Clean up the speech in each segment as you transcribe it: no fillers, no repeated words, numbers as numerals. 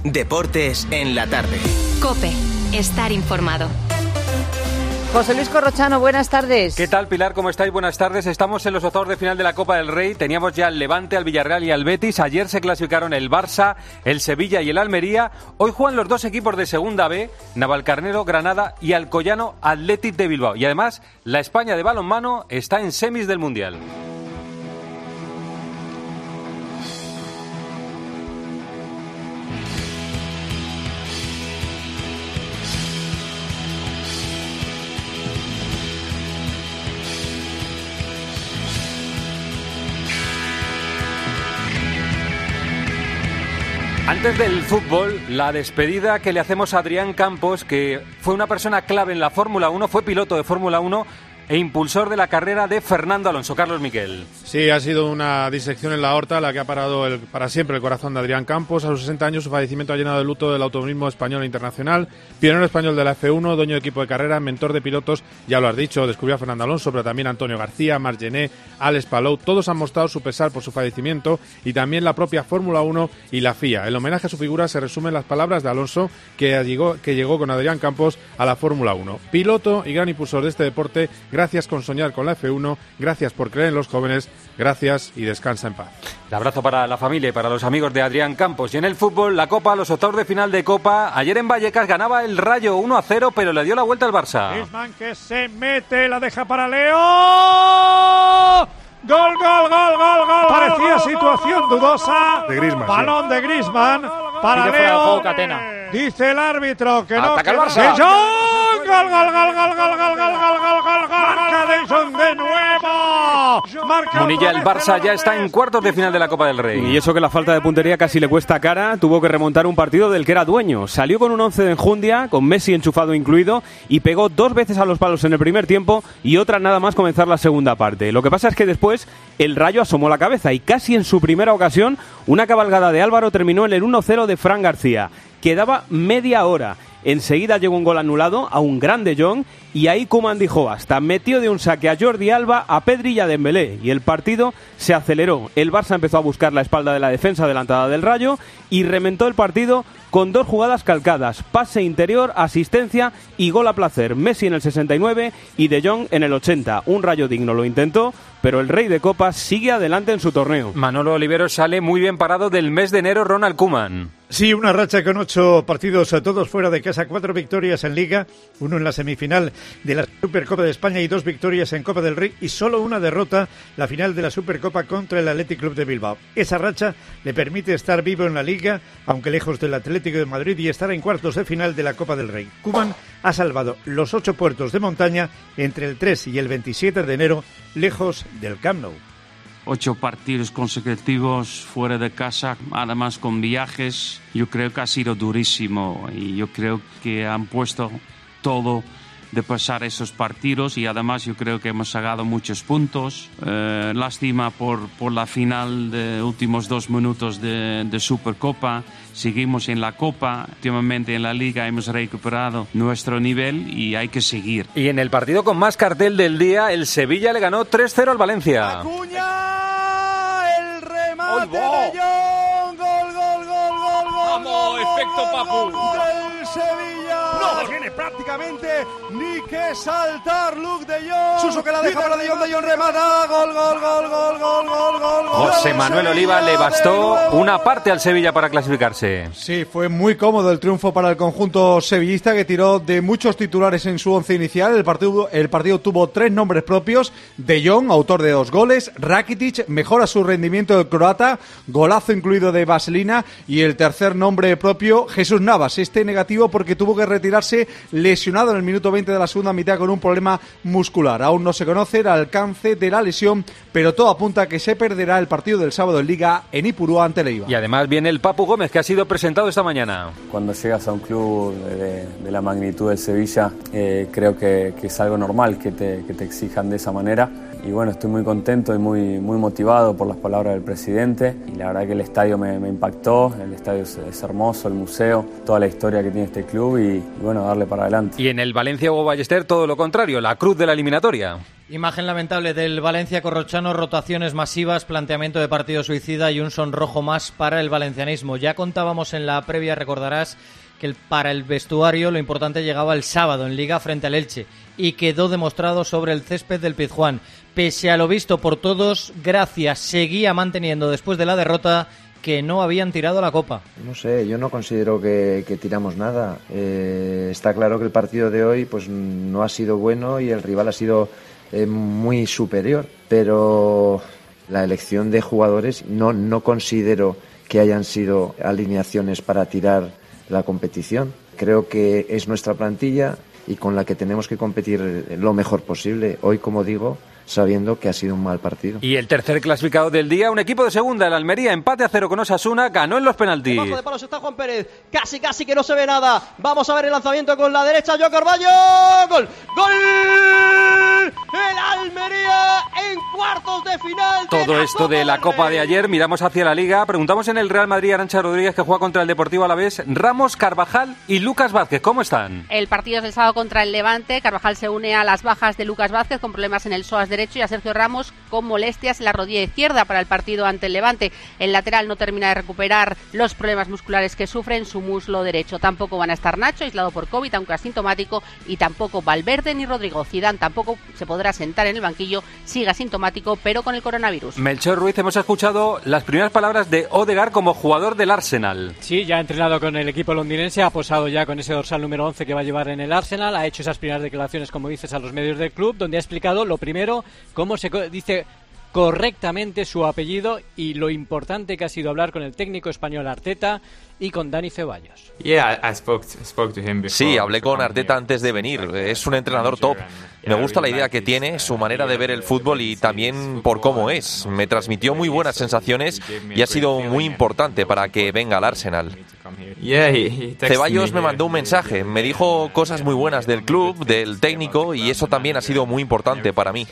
Deportes en la tarde. COPE. Estar informado. José Luis Corrochano, buenas tardes. ¿Qué tal, Pilar? ¿Cómo estáis? Buenas tardes. Estamos en los octavos de final de la Copa del Rey. Teníamos ya al Levante, al Villarreal y al Betis. Ayer se clasificaron el Barça, el Sevilla y el Almería. Hoy juegan los dos equipos de Segunda B, Navalcarnero, Granada y Alcoyano, Athletic de Bilbao. Y además, la España de balonmano está en semis del Mundial. Antes del fútbol, la despedida que le hacemos a Adrián Campos, que fue una persona clave en la Fórmula 1, fue piloto de Fórmula 1 e impulsor de la carrera de Fernando Alonso. Carlos Miquel. Sí, ha sido una disección en la aorta la que ha parado para siempre el corazón de Adrián Campos. A sus 60 años su fallecimiento ha llenado de luto del automovilismo español e internacional. Pionero español de la F1, dueño de equipo de carrera, mentor de pilotos, ya lo has dicho, descubrió a Fernando Alonso, pero también Antonio García, Marc Gené, Alex Palou. Todos han mostrado su pesar por su fallecimiento y también la propia Fórmula 1 y la FIA. El homenaje a su figura se resume en las palabras de Alonso, que llegó con Adrián Campos a la Fórmula 1. Piloto y gran impulsor de este deporte. Gracias con soñar con la F1, gracias por creer en los jóvenes, gracias y descansa en paz. Un abrazo para la familia y para los amigos de Adrián Campos. Y en el fútbol, la Copa, los octavos de final de Copa. Ayer en Vallecas ganaba el Rayo 1-0, pero le dio la vuelta al Barça. Griezmann que se mete, la deja para Leo. Gol, gol, gol, gol, gol. Parecía situación dudosa. De Griezmann. Balón de Griezmann para Leo. Dice el árbitro que no. Ataca el Barça. De Jong. Gol, gol, gol, gol, gol, gol, gol, gol, gol, gol. Marca de Jong de nuevo. Munilla, el Barça ya está en cuartos de final de la Copa del Rey. Y eso que la falta de puntería casi le cuesta cara. Tuvo que remontar un partido del que era dueño. Salió con un 11 de enjundia, con Messi enchufado incluido, y pegó 2 veces a los palos en el primer tiempo y otra nada más comenzar la segunda parte. Lo que pasa es que después el Rayo asomó la cabeza y casi en su primera ocasión una cabalgada de Álvaro terminó en el 1-0 de Fran García. Quedaba media hora. Enseguida llegó un gol anulado a un gran De Jong y ahí Koeman dijo basta. Metió de un saque a Jordi Alba, a Pedri y a Dembélé y el partido se aceleró. El Barça empezó a buscar la espalda de la defensa adelantada del Rayo y rementó el partido con 2 jugadas calcadas, pase interior, asistencia y gol a placer. Messi en el 69 y De Jong en el 80. Un Rayo digno lo intentó, pero el rey de copas sigue adelante en su torneo. Manolo Olivero sale muy bien parado del mes de enero Ronald Koeman. Sí, una racha con 8 partidos, todos fuera de casa, 4 victorias en Liga, 1 en la semifinal de la Supercopa de España y 2 victorias en Copa del Rey y solo una derrota, la final de la Supercopa contra el Athletic Club de Bilbao. Esa racha le permite estar vivo en la Liga, aunque lejos del Atlético de Madrid, y estar en cuartos de final de la Copa del Rey. Koeman ha salvado los 8 puertos de montaña entre el 3 y el 27 de enero, lejos del Camp Nou. 8 partidos consecutivos fuera de casa, además con viajes. Yo creo que ha sido durísimo y yo creo que han puesto todo de pasar esos partidos y además yo creo que hemos sacado muchos puntos. Lástima por la final de últimos 2 minutos de Supercopa. Seguimos en la Copa, últimamente en la Liga hemos recuperado nuestro nivel y hay que seguir. Y en el partido con más cartel del día, el Sevilla le ganó 3-0 al Valencia. Acuña, el remate de Jong, gol, gol, gol, gol, gol. Vamos, efecto Papu. Del Sevilla. No tiene prácticamente ni que saltar Luke de Jong. Suso que la deja para de Jong remata, gol, gol, gol, gol, gol, gol, gol. José Manuel Oliva le bastó una parte al Sevilla para clasificarse. Sí, fue muy cómodo el triunfo para el conjunto sevillista, que tiró de muchos titulares en su once inicial. El partido tuvo 3 nombres propios: De Jong, autor de 2 goles; Rakitic, mejora su rendimiento del croata, golazo incluido de Vaselina; y el tercer nombre propio, Jesús Navas, este negativo porque tuvo que retirarse lesionado en el minuto 20 de la segunda mitad con un problema muscular. Aún no se conoce el alcance de la lesión, pero todo apunta a que se perderá el partido del sábado en Liga en Ipurúa ante el Eibar. Y además viene el Papu Gómez, que ha sido presentado esta mañana. Cuando llegas a un club de la magnitud del Sevilla, creo que es algo normal que te exijan de esa manera. Y bueno, estoy muy contento y muy motivado por las palabras del presidente. Y la verdad que el estadio me impactó, el estadio es hermoso, el museo, toda la historia que tiene este club y bueno, darle para adelante. Y en el Valencia Hugo Ballester todo lo contrario, la cruz de la eliminatoria. Imagen lamentable del Valencia Corrochano, rotaciones masivas, planteamiento de partido suicida y un sonrojo más para el valencianismo. Ya contábamos en la previa, recordarás, que para el vestuario lo importante llegaba el sábado en Liga frente al Elche y quedó demostrado sobre el césped del Pizjuán. Pese a lo visto por todos, Gracia seguía manteniendo después de la derrota que no habían tirado la copa. No sé, yo no considero que tiramos nada. Está claro que el partido de hoy pues no ha sido bueno y el rival ha sido muy superior, pero la elección de jugadores no considero que hayan sido alineaciones para tirar la competición. Creo que es nuestra plantilla y con la que tenemos que competir lo mejor posible. Hoy, como digo, sabiendo que ha sido un mal partido. Y el tercer clasificado del día, un equipo de segunda, el Almería, empate a 0 con Osasuna, ganó en los penaltis. Debajo de palos está Juan Pérez, casi que no se ve nada. Vamos a ver el lanzamiento con la derecha, Joao Carballo. ¡Gol! ¡Gol! El Almería en cuartos de final. Todo esto de la Copa de ayer, miramos hacia la Liga, preguntamos en el Real Madrid, Arantxa Rodríguez, que juega contra el Deportivo Alavés, Ramos, Carvajal y Lucas Vázquez, ¿cómo están? El partido es el sábado contra el Levante. Carvajal se une a las bajas de Lucas Vázquez con problemas en el psoas derecho y a Sergio Ramos con molestias en la rodilla izquierda para el partido ante el Levante. El lateral no termina de recuperar los problemas musculares que sufre en su muslo derecho. Tampoco van a estar Nacho, aislado por COVID, aunque asintomático, y tampoco Valverde ni Rodrigo. Zidane tampoco se podrá sentar en el banquillo, sigue asintomático, pero con el coronavirus. Melchor Ruiz, hemos escuchado las primeras palabras de Odegaard como jugador del Arsenal. Sí, ya ha entrenado con el equipo londinense, ha posado ya con ese dorsal número 11 que va a llevar en el Arsenal, ha hecho esas primeras declaraciones, como dices, a los medios del club, donde ha explicado lo primero, cómo se dice correctamente su apellido y lo importante que ha sido hablar con el técnico español Arteta y con Dani Ceballos. Sí, hablé con Arteta antes de venir. Es un entrenador top. Me gusta la idea que tiene, su manera de ver el fútbol y también por cómo es. Me transmitió muy buenas sensaciones y ha sido muy importante para que venga al Arsenal. Ceballos me mandó un mensaje, me dijo cosas muy buenas del club, del técnico, y eso también ha sido muy importante para mí.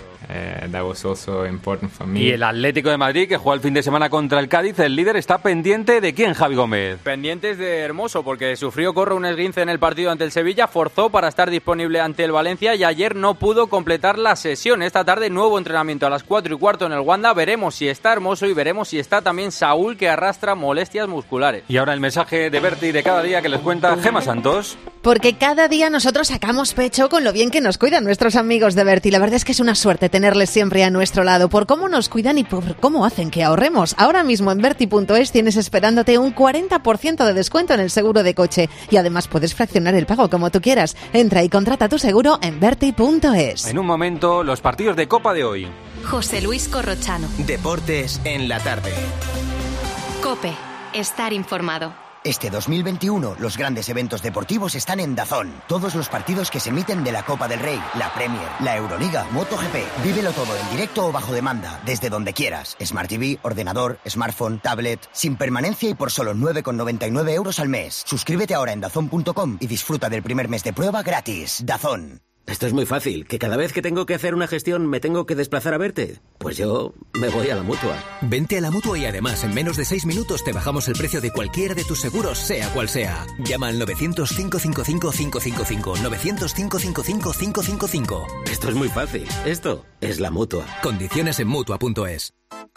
Y el Atlético de Madrid, que juega el fin de semana contra el Cádiz, el líder está pendiente de quién, Javi Gómez. Pendientes de Hermoso, porque sufrió Corro un esguince en el partido ante el Sevilla, forzó para estar disponible ante el Valencia y ayer no pudo completar la sesión. Esta tarde nuevo entrenamiento a las 4:15 en el Wanda. Veremos si está Hermoso y veremos si está también Saúl, que arrastra molestias musculares. Y ahora el mensaje de Berti de cada día que les cuenta Gemma Santos. Porque cada día nosotros sacamos pecho con lo bien que nos cuidan nuestros amigos de Berti. La verdad es que es una suerte tenerles siempre a nuestro lado, por cómo nos cuidan y por cómo hacen que ahorremos. Ahora mismo en Berti.es tienes esperándote un 40% de descuento en el seguro de coche y además puedes fraccionar el pago como tú quieras. Entra y contrata tu seguro en Berti.es. En un momento, los partidos de Copa de hoy. José Luis Corrochano. Deportes en la tarde. COPE. Estar informado. Este 2021, los grandes eventos deportivos están en DAZN. Todos los partidos que se emiten de la Copa del Rey, la Premier, la Euroliga, MotoGP. Vívelo todo en directo o bajo demanda, desde donde quieras. Smart TV, ordenador, smartphone, tablet, sin permanencia y por solo 9,99 € al mes. Suscríbete ahora en DAZN.com y disfruta del primer mes de prueba gratis. DAZN. Esto es muy fácil, que cada vez que tengo que hacer una gestión me tengo que desplazar a verte. Pues yo me voy a la Mutua. Vente a la Mutua y además en menos de 6 minutos te bajamos el precio de cualquiera de tus seguros, sea cual sea. Llama al 900-555-555. 900-555-555. Esto es muy fácil. Esto es la Mutua. Condiciones en Mutua.es.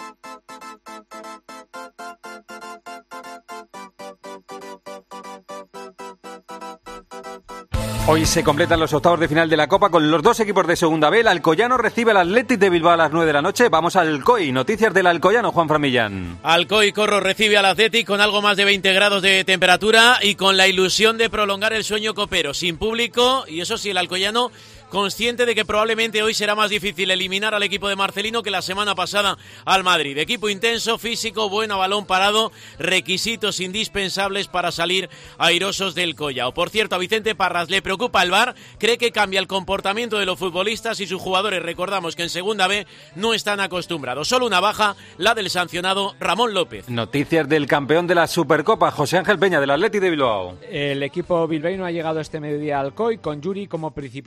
Hoy se completan los octavos de final de la Copa con los dos equipos de Segunda B. El Alcoyano recibe al Athletic de Bilbao a las 9 de la noche. Vamos al Alcoy. Noticias del Alcoyano, Juan Framillán. Alcoy Corro recibe al Athletic con algo más de 20 grados de temperatura y con la ilusión de prolongar el sueño copero. Sin público, y eso sí, el Alcoyano consciente de que probablemente hoy será más difícil eliminar al equipo de Marcelino que la semana pasada al Madrid. Equipo intenso, físico, bueno a balón parado, requisitos indispensables para salir airosos del Collao. Por cierto, a Vicente Parras le preocupa el VAR, cree que cambia el comportamiento de los futbolistas y sus jugadores. Recordamos que en Segunda B no están acostumbrados. Solo una baja, la del sancionado Ramón López. Noticias del campeón de la Supercopa, José Ángel Peña, del Athletic de Bilbao. El equipo bilbaíno ha llegado este mediodía al Alcoy con Yuri como principal novedad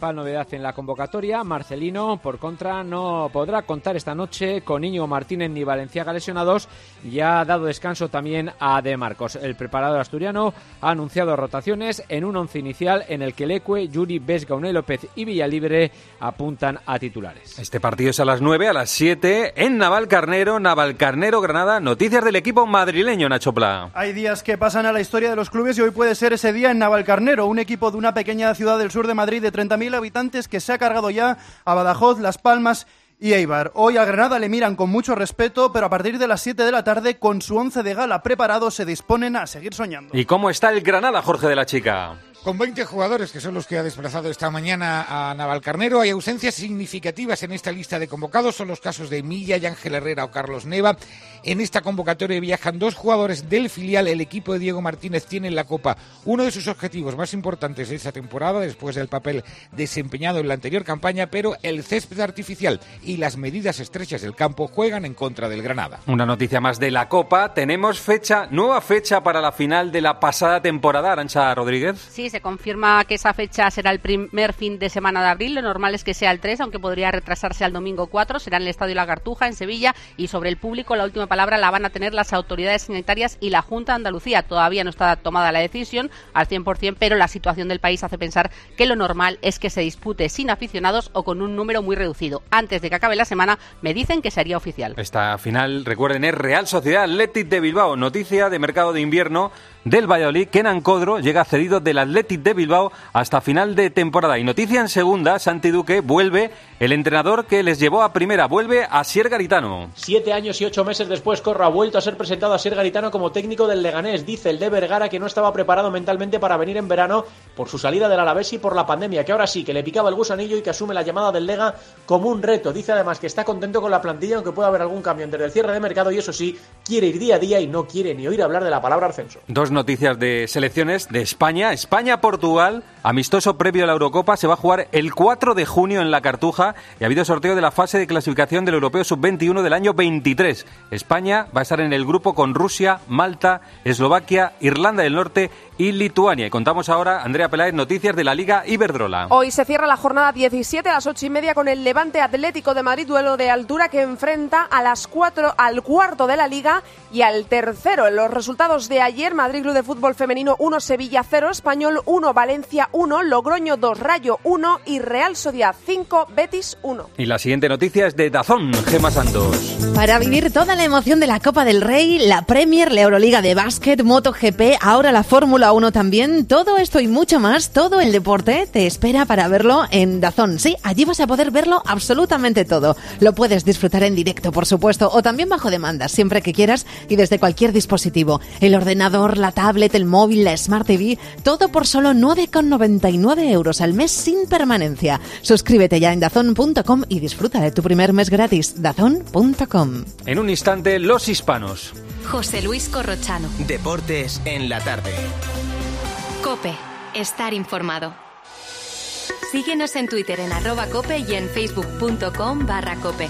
en la convocatoria. Marcelino, por contra, no podrá contar esta noche con Íñigo Martínez ni Valenciaga lesionados y ha dado descanso también a De Marcos. El preparador asturiano ha anunciado rotaciones en un once inicial en el que Leque, Yuri, Vesga, Unai López y Villalibre apuntan a titulares. Este partido es a las 9, a las 7 en Navalcarnero, Granada. Noticias del equipo madrileño, Nacho Pla. Hay días que pasan a la historia de los clubes y hoy puede ser ese día en Navalcarnero, un equipo de una pequeña ciudad del sur de Madrid de 30.000 habitantes que se ha cargado ya a Badajoz, Las Palmas y Eibar. Hoy a Granada le miran con mucho respeto, pero a partir de las 7 de la tarde, con su once de gala preparado, se disponen a seguir soñando. ¿Y cómo está el Granada, Jorge de la Chica? Con 20 jugadores, que son los que ha desplazado esta mañana a Navalcarnero, hay ausencias significativas en esta lista de convocados. Son los casos de Milla y Ángel Herrera o Carlos Neva. En esta convocatoria viajan 2 jugadores del filial. El equipo de Diego Martínez tiene en la Copa uno de sus objetivos más importantes de esta temporada, después del papel desempeñado en la anterior campaña, pero el césped artificial y las medidas estrechas del campo juegan en contra del Granada. Una noticia más de la Copa. Tenemos nueva fecha para la final de la pasada temporada, Arantxa Rodríguez. Sí, se confirma que esa fecha será el primer fin de semana de abril. Lo normal es que sea el 3, aunque podría retrasarse al domingo 4. Será en el Estadio La Cartuja, en Sevilla. Y sobre el público, la última palabra la van a tener las autoridades sanitarias y la Junta de Andalucía. Todavía no está tomada la decisión al 100%, pero la situación del país hace pensar que lo normal es que se dispute sin aficionados o con un número muy reducido. Antes de que acabe la semana, me dicen que sería oficial. Esta final, recuerden, es Real Sociedad Athletic de Bilbao. Noticia de mercado de invierno del Valladolid. Kenan Codro llega cedido del Athletic de Bilbao hasta final de temporada. Y noticia en segunda, Santi Duque, vuelve el entrenador que les llevó a primera, vuelve Asier Garitano. 7 años y 8 meses después, Corro ha vuelto a ser presentado a Asier Garitano como técnico del Leganés. Dice el de Vergara que no estaba preparado mentalmente para venir en verano por su salida del Alavés y por la pandemia, que ahora sí, que le picaba el gusanillo y que asume la llamada del Lega como un reto. Dice además que está contento con la plantilla, aunque pueda haber algún cambio desde el cierre de mercado, y eso sí, quiere ir día a día y no quiere ni oír hablar de la palabra ascenso. Dos noticias de selecciones de España. España-Portugal, amistoso previo a la Eurocopa, se va a jugar el 4 de junio en la Cartuja y ha habido sorteo de la fase de clasificación del Europeo Sub-21 del año 23. España va a estar en el grupo con Rusia, Malta, Eslovaquia, Irlanda del Norte y Lituania. Y contamos ahora, Andrea Peláez, noticias de la Liga Iberdrola. Hoy se cierra la jornada 17 a las 8:30 con el Levante Atlético de Madrid, duelo de altura que enfrenta a las 4 al cuarto de la Liga y al tercero. En los resultados de ayer, Madrid Club de Fútbol Femenino 1, Sevilla 0, Español 1, Valencia 1, Logroño 2, Rayo 1 y Real Sociedad 5, Betis 1. Y la siguiente noticia es de DAZN, Gemma Santos. Para vivir toda la emoción de la Copa del Rey, la Premier, la Euroliga de básquet, MotoGP, ahora la Fórmula 1 también, todo esto y mucho más, todo el deporte te espera para verlo en DAZN. Sí, allí vas a poder verlo absolutamente todo. Lo puedes disfrutar en directo, por supuesto, o también bajo demanda, siempre que quieras y desde cualquier dispositivo. El ordenador, la tablet, el móvil, la Smart TV, todo por solo 9,99 € al mes sin permanencia. Suscríbete ya en DAZN.com y disfruta de tu primer mes gratis. DAZN.com. En un instante, los hispanos. José Luis Corrochano. Deportes en la tarde. COPE. Estar informado. Síguenos en Twitter en @cope y en facebook.com/cope.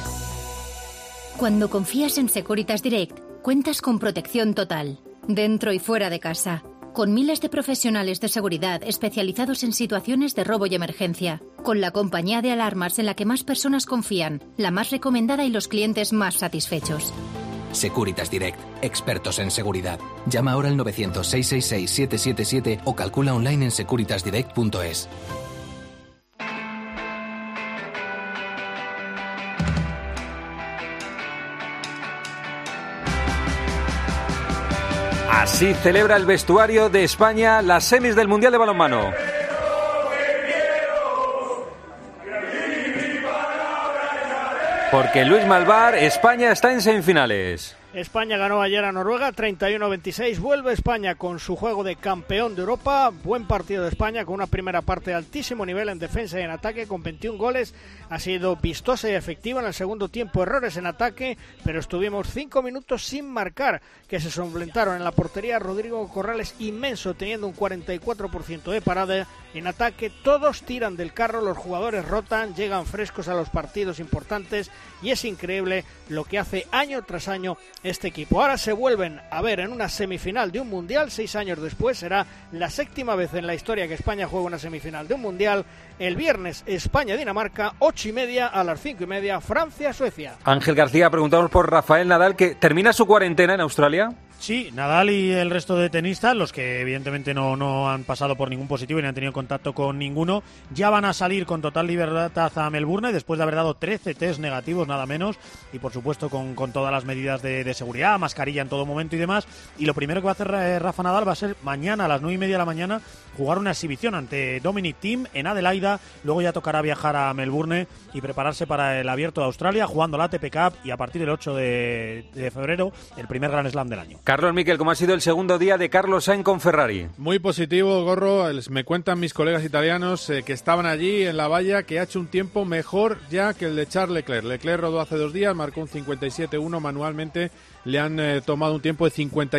Cuando confías en Securitas Direct, cuentas con protección total, dentro y fuera de casa, con miles de profesionales de seguridad especializados en situaciones de robo y emergencia, con la compañía de alarmas en la que más personas confían, la más recomendada y los clientes más satisfechos. Securitas Direct, expertos en seguridad. Llama ahora al 900-666-777 o calcula online en securitasdirect.es. Así celebra el vestuario de España las semis del Mundial de Balonmano. Porque Luis Malvar, España está en semifinales. España ganó ayer a Noruega 31-26, vuelve España con su juego de campeón de Europa, buen partido de España con una primera parte de altísimo nivel en defensa y en ataque con 21 goles, ha sido vistosa y efectiva en el segundo tiempo, errores en ataque, pero estuvimos 5 minutos sin marcar, que se solventaron en la portería. Rodrigo Corrales inmenso, teniendo un 44% de parada en ataque, todos tiran del carro, los jugadores rotan, llegan frescos a los partidos importantes y es increíble lo que hace año tras año este equipo. Ahora se vuelven a ver en una semifinal de un Mundial, 6 años después. Será la 7ª vez en la historia que España juega una semifinal de un Mundial. El viernes España-Dinamarca, 8:30, a las 5:30 Francia-Suecia. Ángel García, preguntamos por Rafael Nadal, que termina su cuarentena en Australia. Sí, Nadal y el resto de tenistas, los que evidentemente no han pasado por ningún positivo y no han tenido contacto con ninguno, ya van a salir con total libertad a Melbourne después de haber dado 13 test negativos, nada menos, y por supuesto con todas las medidas de seguridad, mascarilla en todo momento y demás. Y lo primero que va a hacer Rafa Nadal va a ser mañana a las 9:30 de la mañana jugar una exhibición ante Dominic Thiem en Adelaida. Luego ya tocará viajar a Melbourne y prepararse para el Abierto de Australia, jugando la ATP Cup, y a partir del 8 de febrero el primer Grand Slam del año. Carlos Miquel, ¿cómo ha sido el segundo día de Carlos Sainz con Ferrari? Muy positivo, Gorro. Me cuentan mis colegas italianos que estaban allí en la valla, que ha hecho un tiempo mejor ya que el de Charles Leclerc. Leclerc rodó hace 2 días, marcó un 57.1 manualmente. Le han tomado un tiempo de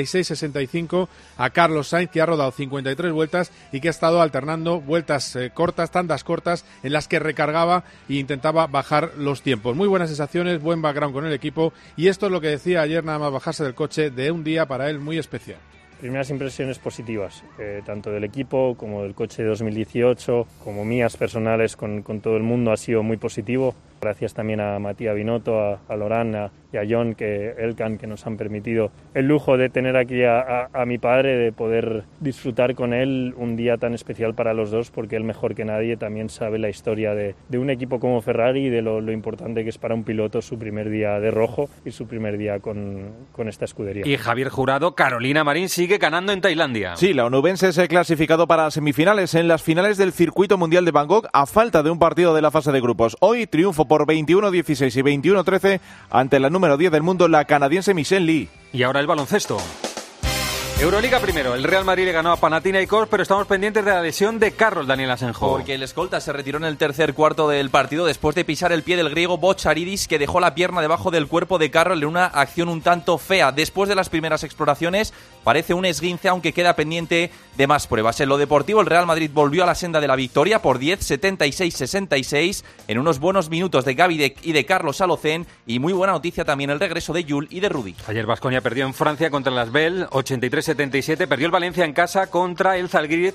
56.65 a Carlos Sainz, que ha rodado 53 vueltas y que ha estado alternando vueltas cortas, tandas cortas, en las que recargaba e intentaba bajar los tiempos. Muy buenas sensaciones, buen background con el equipo, y esto es lo que decía ayer nada más bajarse del coche, de un día para él muy especial. Primeras impresiones positivas, tanto del equipo como del coche de 2018, como mías personales con todo el mundo, ha sido muy positivo. Gracias también a Matías Binotto, a Laurent y a John Elkann, que nos han permitido el lujo de tener aquí a mi padre, de poder disfrutar con él un día tan especial para los dos, porque él mejor que nadie también sabe la historia de un equipo como Ferrari y de lo importante que es para un piloto su primer día de rojo y su primer día con esta escudería. Y Javier Jurado, Carolina Marín sigue ganando en Tailandia. Sí, la onubense se ha clasificado para semifinales en las finales del Circuito Mundial de Bangkok a falta de un partido de la fase de grupos. Hoy triunfo por 21-16 y 21-13 ante la número 10 del mundo, la canadiense Michelle Lee. Y ahora el baloncesto. Euroliga primero, el Real Madrid le ganó a Panathinaikos, pero estamos pendientes de la lesión de Carroll, Daniel Asenjo. Porque el escolta se retiró en el tercer cuarto del partido después de pisar el pie del griego Botcharidis, que dejó la pierna debajo del cuerpo de Carroll en una acción un tanto fea. Después de las primeras exploraciones, parece un esguince, aunque queda pendiente de más pruebas. En lo deportivo, el Real Madrid volvió a la senda de la victoria por 10, 76-66, en unos buenos minutos de Gavi y de Carlos Alocén, y muy buena noticia también el regreso de Jules y de Rudy. Ayer Baskonia perdió en Francia contra el Asbel, 83-77, perdió el Valencia en casa contra el Zalgiris,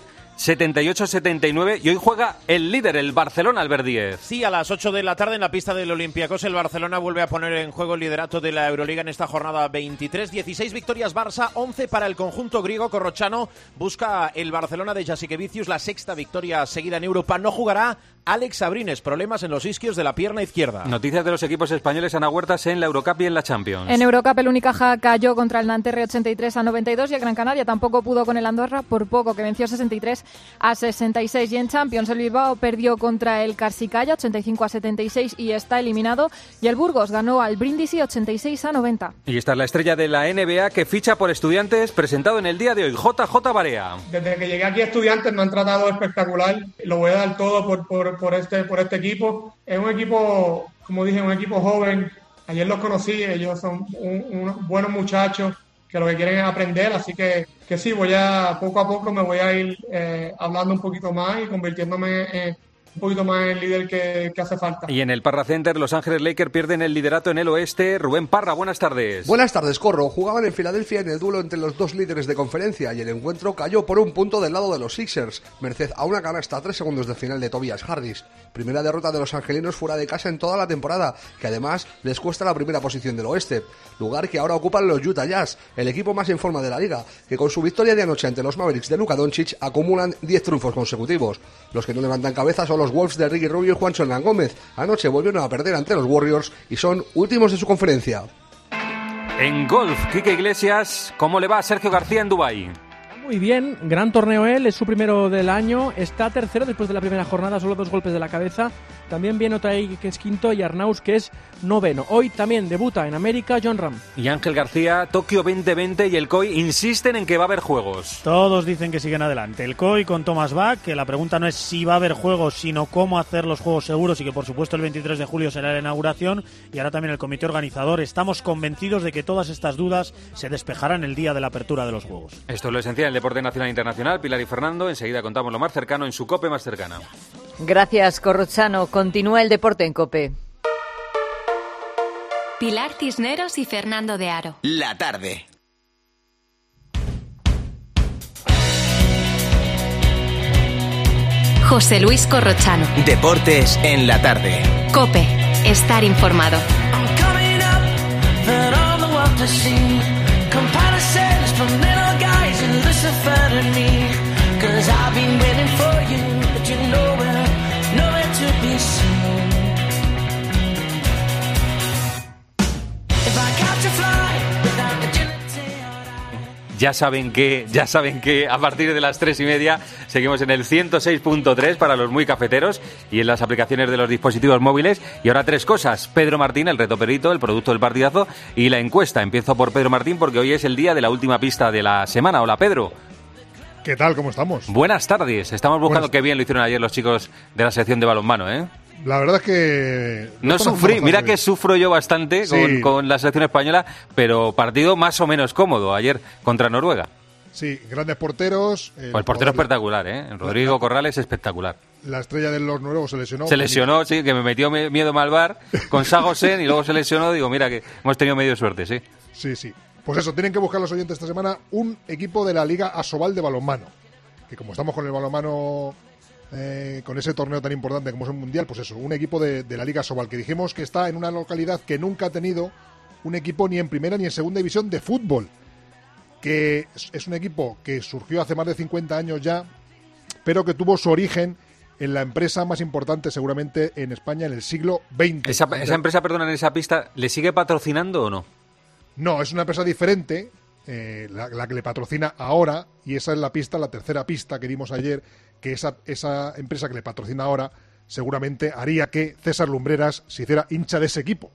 78-79, y hoy juega el líder, el Barcelona, Albert Díez. Sí, a las 8 de la tarde en la pista del Olympiacos el Barcelona vuelve a poner en juego el liderato de la Euroliga en esta jornada 23. 16 victorias Barça, 11 para el conjunto griego. Corrochano busca el Barcelona de Jasikevičius la 6ª victoria seguida en Europa. No jugará Alex Abrines, problemas en los isquios de la pierna izquierda. Noticias de los equipos españoles, Ana Huertas, en la Eurocup y en la Champions. En Eurocup el Unicaja cayó contra el Nanterre 83-92 y el Gran Canaria tampoco pudo con el Andorra, por poco, que venció 63-66. Y en Champions el Bilbao perdió contra el Karsikaia 85-76 y está eliminado. Y el Burgos ganó al Brindisi 86-90. Y esta es la estrella de la NBA que ficha por Estudiantes, presentado en el día de hoy, JJ Barea. Desde que llegué aquí a Estudiantes me han tratado espectacular. Lo voy a dar todo por este equipo. Es un equipo, como dije, un equipo joven. Ayer los conocí, ellos son unos buenos muchachos que lo que quieren es aprender, así que sí, poco a poco me voy a ir hablando un poquito más y convirtiéndome un poquito más en el líder que hace falta. Y en el Parra Center, Los Ángeles Lakers pierden el liderato en el oeste. Rubén Parra, buenas tardes. Buenas tardes, Corro. Jugaban en Filadelfia en el duelo entre los dos líderes de conferencia y el encuentro cayó por un punto del lado de los Sixers, merced a una canasta a 3 segundos del final de Tobias Harris. Primera derrota de los angelinos fuera de casa en toda la temporada, que además les cuesta la primera posición del oeste, lugar que ahora ocupan los Utah Jazz, el equipo más en forma de la liga, que con su victoria de anoche ante los Mavericks de Luka Doncic acumulan 10 triunfos consecutivos. Los que no levantan cabeza son los Wolves de Ricky Rubio y Juancho Hernán Gómez. Anoche volvieron a perder ante los Warriors y son últimos de su conferencia. En golf, Quique Iglesias, ¿cómo le va a Sergio García en Dubái? Muy bien, gran torneo él, es su primero del año, está tercero después de la primera jornada, solo 2 golpes de la cabeza. También viene Otaegui, que es quinto, y Arnaus, que es noveno. Hoy también debuta en América John Ram. Y Ángel García, Tokio 2020 y el COI insisten en que va a haber juegos. Todos dicen que siguen adelante. El COI con Thomas Bach, que la pregunta no es si va a haber juegos, sino cómo hacer los juegos seguros, y que por supuesto el 23 de julio será la inauguración. Y ahora también el comité organizador. Estamos convencidos de que todas estas dudas se despejarán el día de la apertura de los juegos. Esto es lo esencial en el deporte nacional e internacional. Pilar y Fernando, enseguida contamos lo más cercano en su COPE más cercana. Gracias, Corrochano. Continúa el deporte en COPE. Pilar Cisneros y Fernando de Aro. La tarde. José Luis Corrochano. Deportes en la tarde. COPE. Estar informado. Ya saben que a partir de las 3:30 seguimos en el 106.3 para los muy cafeteros y en las aplicaciones de los dispositivos móviles. Y ahora 3 cosas: Pedro Martín, el reto perito, el producto del partidazo, y la encuesta. Empiezo por Pedro Martín porque hoy es el día de la última pista de la semana. Hola, Pedro. ¿Qué tal? ¿Cómo estamos? Buenas tardes. Estamos buscando qué bien lo hicieron ayer los chicos de la sección de balonmano, ¿eh? La verdad es que... No sufrí, mira que sufro yo bastante con la selección española, pero partido más o menos cómodo ayer contra Noruega. Sí, grandes porteros. El portero espectacular, ¿eh? Rodrigo Corrales, espectacular. La estrella de los noruegos se lesionó. Se lesionó, sí, que me metió miedo Malvar con Sagosen y luego se lesionó. Digo, mira que hemos tenido medio suerte, sí. Sí. Pues eso, tienen que buscar los oyentes esta semana un equipo de la Liga Asobal de balonmano. Que como estamos con el balonmano... con ese torneo tan importante como es el Mundial, pues eso, un equipo de la Liga Asobal, que dijimos que está en una localidad que nunca ha tenido un equipo ni en primera ni en segunda división de fútbol, que es un equipo que surgió hace más de 50 años ya, pero que tuvo su origen en la empresa más importante seguramente en España en el siglo XX. ¿Esa empresa, perdona, en esa pista, le sigue patrocinando o no? No, es una empresa diferente, la que le patrocina ahora, y esa es la pista, la tercera pista que dimos ayer, que esa empresa que le patrocina ahora seguramente haría que César Lumbreras se hiciera hincha de ese equipo.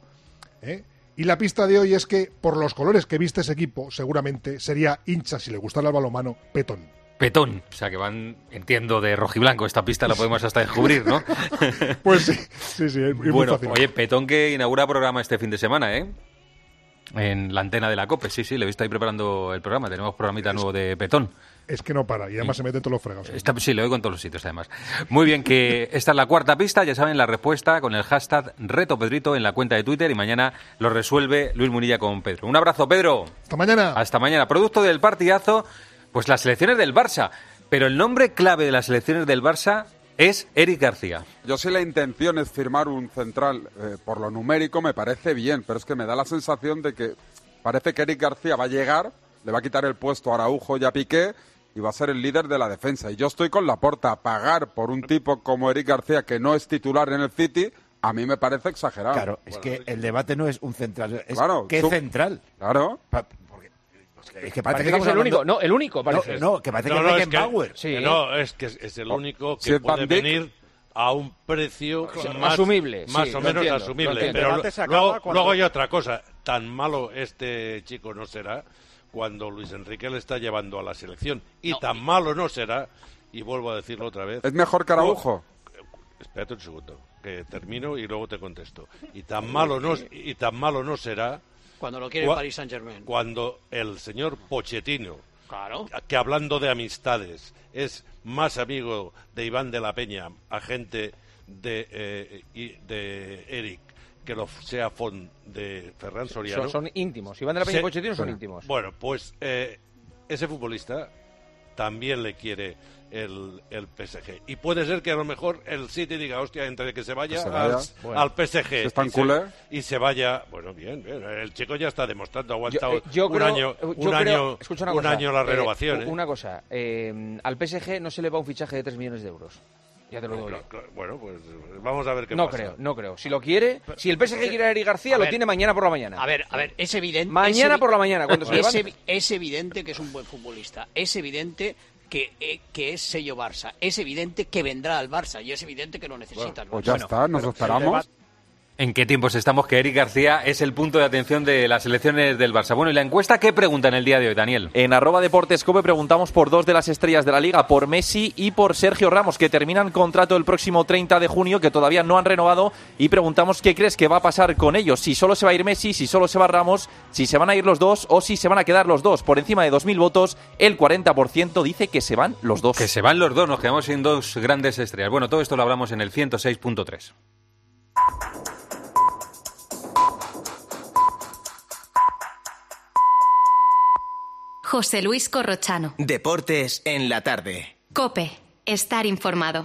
Y la pista de hoy es que, por los colores que viste ese equipo, seguramente sería hincha, si le gustara el balonmano, Petón. Petón, o sea que van, entiendo, de rojiblanco. Esta pista la podemos hasta descubrir, ¿no? Pues sí, es muy fácil. Oye, Petón que inaugura programa este fin de semana, ¿eh? En la antena de la COPE, sí, le he visto ahí preparando el programa. Tenemos programita nuevo de Petón. Es que no para, y además se mete en todos los fregados. Sí, lo oigo en todos los sitios, además. Muy bien, que esta es la cuarta pista, ya saben, la respuesta con el hashtag RetoPedrito en la cuenta de Twitter, y mañana lo resuelve Luis Munilla con Pedro. Un abrazo, Pedro. Hasta mañana. Hasta mañana. Producto del partidazo, pues las selecciones del Barça. Pero el nombre clave de las selecciones del Barça es Eric García. Yo si la intención es firmar un central por lo numérico me parece bien, pero es que me da la sensación de que parece que Eric García va a llegar, le va a quitar el puesto a Araujo y a Piqué y va a ser el líder de la defensa. Y yo estoy con Laporta. Pagar por un tipo como Eric García, que no es titular en el City, a mí me parece exagerado. Claro, es que el debate no es un central, es claro, ¿qué central? Claro. Es que parece que es el único, no, el único parece. No, que parece que es Beckenbauer. Sí. No, es que es el único que puede venir a un precio más asumible, más o menos asumible. Pero luego hay otra cosa, tan malo este chico no será cuando Luis Enrique le está llevando a la selección. Y tan malo no será, y vuelvo a decirlo otra vez. ¿Es mejor que Araujo? Espérate un segundo, que termino y luego te contesto. Y tan malo no será cuando lo quiere el Paris Saint-Germain. Cuando el señor Pochettino, claro, que hablando de amistades, es más amigo de Iván de la Peña, agente de Eric, que lo sea de Ferran Soriano. Son íntimos. Iván de la Peña y Pochettino son íntimos. Bueno, pues ese futbolista también le quiere el PSG. Y puede ser que a lo mejor el City diga, hostia, entre que se vaya al PSG y se vaya... Bueno, bien, el chico ya está demostrando, ha aguantado un año la renovación. Una cosa, al PSG no se le va un fichaje de 3 millones de euros. Ya te lo digo. Bueno, pues vamos a ver qué pasa. No creo. Si lo quiere, si el PSG quiere a Eric García, lo tiene mañana por la mañana. A ver, es evidente. Mañana por la mañana, cuando se levante. Es evidente que es un buen futbolista. Es evidente que es sello Barça. Es evidente que vendrá al Barça y es evidente que lo necesita. Pues ya está, nos esperamos. ¿En qué tiempos estamos que Eric García es el punto de atención de las selecciones del Barça? Bueno, ¿y la encuesta qué pregunta en el día de hoy, Daniel? En @deportescope preguntamos por 2 de las estrellas de la Liga, por Messi y por Sergio Ramos, que terminan contrato el próximo 30 de junio, que todavía no han renovado, y preguntamos qué crees que va a pasar con ellos, si solo se va a ir Messi, si solo se va Ramos, si se van a ir los dos o si se van a quedar los dos. Por encima de 2.000 votos, el 40% dice que se van los dos. Que se van los dos, nos quedamos sin 2 grandes estrellas. Bueno, todo esto lo hablamos en el 106.3. José Luis Corrochano. Deportes en la tarde. COPE. Estar informado.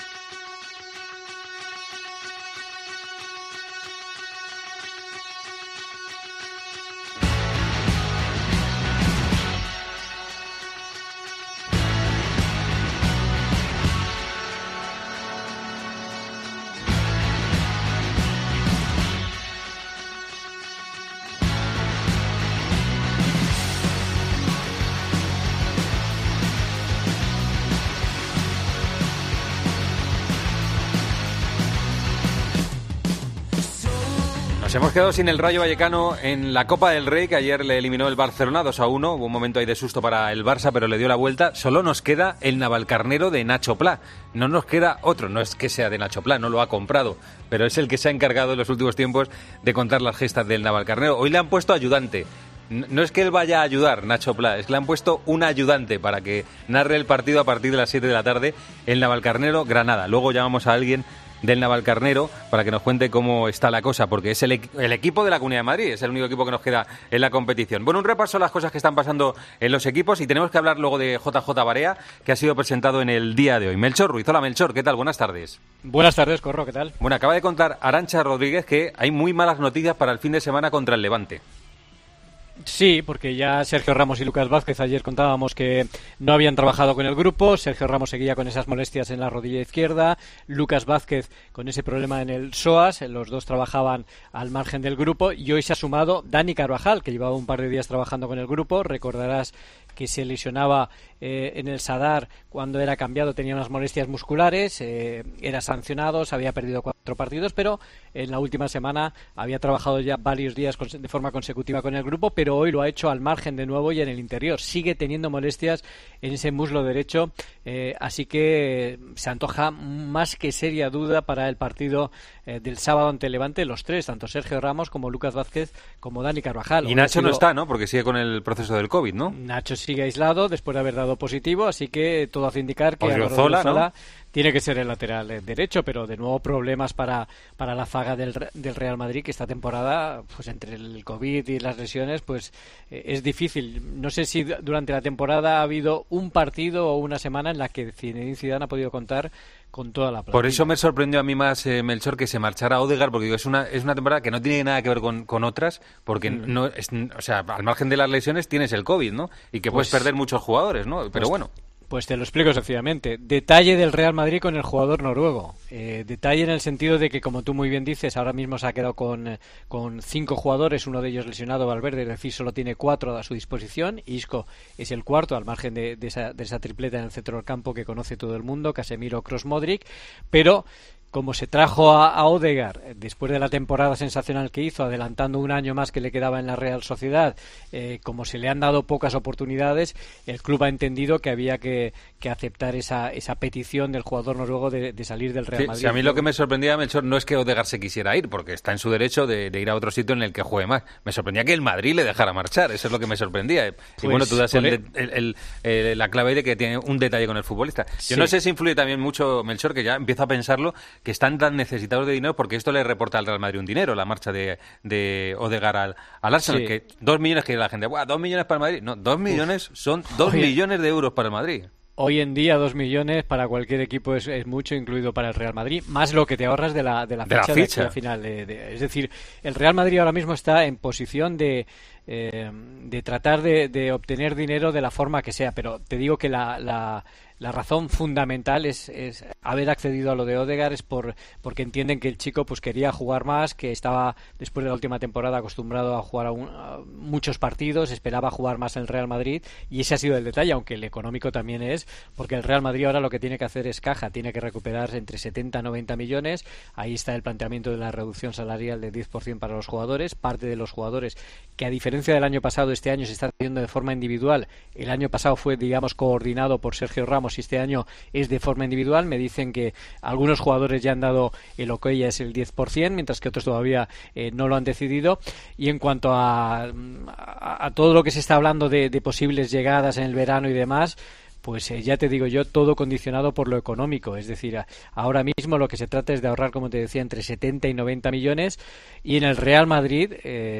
Nos hemos quedado sin el Rayo Vallecano en la Copa del Rey, que ayer le eliminó el Barcelona 2-1. Hubo un momento ahí de susto para el Barça, pero le dio la vuelta. Solo nos queda el Navalcarnero de Nacho Plá. No nos queda otro, no es que sea de Nacho Plá, no lo ha comprado, pero es el que se ha encargado en los últimos tiempos de contar las gestas del Navalcarnero. Hoy le han puesto ayudante. No es que él vaya a ayudar, Nacho Plá, es que le han puesto un ayudante para que narre el partido a partir de las 7 de la tarde, el Navalcarnero Granada. Luego llamamos a alguien del Navalcarnero para que nos cuente cómo está la cosa, porque es el equipo de la Comunidad de Madrid, es el único equipo que nos queda en la competición. Bueno, un repaso a las cosas que están pasando en los equipos y tenemos que hablar luego de JJ Barea, que ha sido presentado en el día de hoy. Melchor Ruiz, hola Melchor, ¿qué tal? Buenas tardes. Buenas tardes, Corro, ¿qué tal? Bueno, acaba de contar Arantxa Rodríguez que hay muy malas noticias para el fin de semana contra el Levante. Sí, porque ya Sergio Ramos y Lucas Vázquez ayer contábamos que no habían trabajado con el grupo. Sergio Ramos seguía con esas molestias en la rodilla izquierda, Lucas Vázquez con ese problema en el psoas, los dos trabajaban al margen del grupo y hoy se ha sumado Dani Carvajal, que llevaba un par de días trabajando con el grupo. Recordarás que se lesionaba en el Sadar cuando era cambiado, tenía unas molestias musculares, era sancionado, se había perdido 4 partidos, pero en la última semana había trabajado ya varios días de forma consecutiva con el grupo, pero hoy lo ha hecho al margen de nuevo y en el interior. Sigue teniendo molestias en ese muslo derecho, así que se antoja más que seria duda para el partido del sábado ante Levante, los tres, tanto Sergio Ramos como Lucas Vázquez como Dani Carvajal. Y Nacho no está, ¿no? Porque sigue con el proceso del COVID, ¿no? Nacho sigue aislado después de haber dado positivo, así que todo hace indicar que Odriozola, ¿no? Tiene que ser el lateral derecho, pero de nuevo problemas para la zaga del Real Madrid, que esta temporada, pues entre el COVID y las lesiones, pues es difícil. No sé si durante la temporada ha habido un partido o una semana en la que Zinedine Zidane ha podido contar con toda la plantilla. Por eso me sorprendió a mí más, Melchor, que se marchara Odegaard, porque digo, es una temporada que no tiene nada que ver con otras, porque no es, o sea, al margen de las lesiones tienes el COVID, ¿no? Y que puedes perder muchos jugadores, ¿no? Pero bueno. Pues te lo explico sencillamente. Detalle del Real Madrid con el jugador noruego. Detalle en el sentido de que, como tú muy bien dices, ahora mismo se ha quedado con 5 jugadores, uno de ellos lesionado, Valverde, es decir, solo tiene 4 a su disposición. Isco es el cuarto, al margen de esa tripleta en el centro del campo que conoce todo el mundo, Casemiro, Kroos, Modric, pero como se trajo a Odegaard después de la temporada sensacional que hizo, adelantando un año más que le quedaba en la Real Sociedad, como se le han dado pocas oportunidades, el club ha entendido que había que aceptar esa petición del jugador noruego de salir del Real Madrid. Sí, a mí lo que me sorprendía, Melchor, no es que Odegaard se quisiera ir, porque está en su derecho de ir a otro sitio en el que juegue más. Me sorprendía que el Madrid le dejara marchar, eso es lo que me sorprendía. Y bueno, tú das la clave de que tiene un detalle con el futbolista. Yo no sé si influye también mucho, Melchor, que ya empiezo a pensarlo, que están tan necesitados de dinero, porque esto le reporta al Real Madrid un dinero, la marcha de Odegaard al Arsenal, que 2 millones que la gente, ¡buah, 2 millones para el Madrid! No, 2 millones son 2 millones de euros para el Madrid. Hoy en día 2 millones para cualquier equipo es mucho, incluido para el Real Madrid, más lo que te ahorras de la ficha de final. Es decir, el Real Madrid ahora mismo está en posición de tratar de obtener dinero de la forma que sea, pero te digo que la razón fundamental es haber accedido a lo de Odegaard, es porque entienden que el chico pues quería jugar más, que estaba después de la última temporada acostumbrado a jugar a muchos partidos, esperaba jugar más en el Real Madrid, y ese ha sido el detalle, aunque el económico también es, porque el Real Madrid ahora lo que tiene que hacer es caja, tiene que recuperar entre 70 y 90 millones, ahí está el planteamiento de la reducción salarial de 10% para los jugadores, parte de los jugadores que, a diferencia del año pasado, este año se está haciendo de forma individual. El año pasado fue, digamos, coordinado por Sergio Ramos, y este año es de forma individual. Me dicen que algunos jugadores ya han dado el ok, ya es el 10%, mientras que otros todavía no lo han decidido. Y en cuanto a todo lo que se está hablando de posibles llegadas en el verano y demás, pues ya te digo yo, todo condicionado por lo económico. Es decir, ahora mismo lo que se trata es de ahorrar, como te decía, entre 70 y 90 millones, y en el Real Madrid,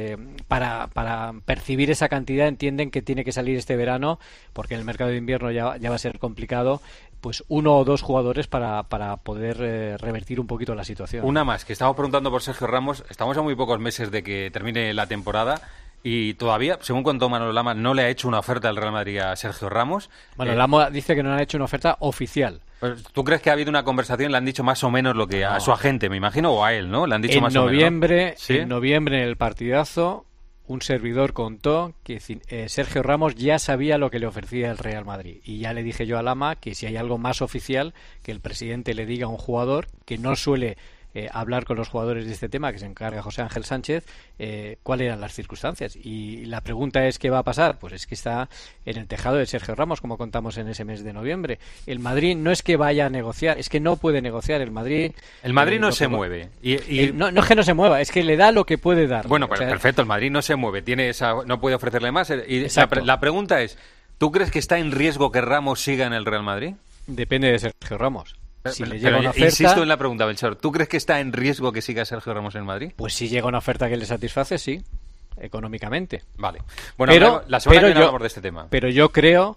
para percibir esa cantidad, entienden que tiene que salir este verano, porque en el mercado de invierno ya va a ser complicado, pues 1 o 2 jugadores para poder revertir un poquito la situación. Una más, que estamos preguntando por Sergio Ramos. Estamos a muy pocos meses de que termine la temporada y todavía, según contó Manolo Lama, no le ha hecho una oferta al Real Madrid a Sergio Ramos. Bueno, Lama dice que no le ha hecho una oferta oficial. ¿Tú crees que ha habido una conversación? ¿Le han dicho más o menos lo que a su agente, me imagino, o a él, ¿no? Le han dicho más o menos. ¿Sí? En noviembre, en el partidazo, un servidor contó que Sergio Ramos ya sabía lo que le ofrecía el Real Madrid. Y ya le dije yo a Lama que si hay algo más oficial, que el presidente le diga a un jugador que no suele hablar con los jugadores de este tema, que se encarga José Ángel Sánchez, cuáles eran las circunstancias. Y la pregunta es, ¿qué va a pasar? Pues es que está en el tejado de Sergio Ramos, como contamos en ese mes de noviembre. El Madrid no es que vaya a negociar, es que no puede negociar. El Madrid no se mueve. No es que no se mueva, es que le da lo que puede dar. Bueno, pues perfecto, el Madrid no se mueve, no puede ofrecerle más. Y la pregunta es, ¿tú crees que está en riesgo que Ramos siga en el Real Madrid? Depende de Sergio Ramos. Si le llega pero una oferta, insisto en la pregunta, Melchor, ¿tú crees que está en riesgo que siga Sergio Ramos en Madrid? Pues si llega una oferta que le satisface, sí, económicamente. Vale. Bueno, la semana que viene hablamos de este tema. Pero yo creo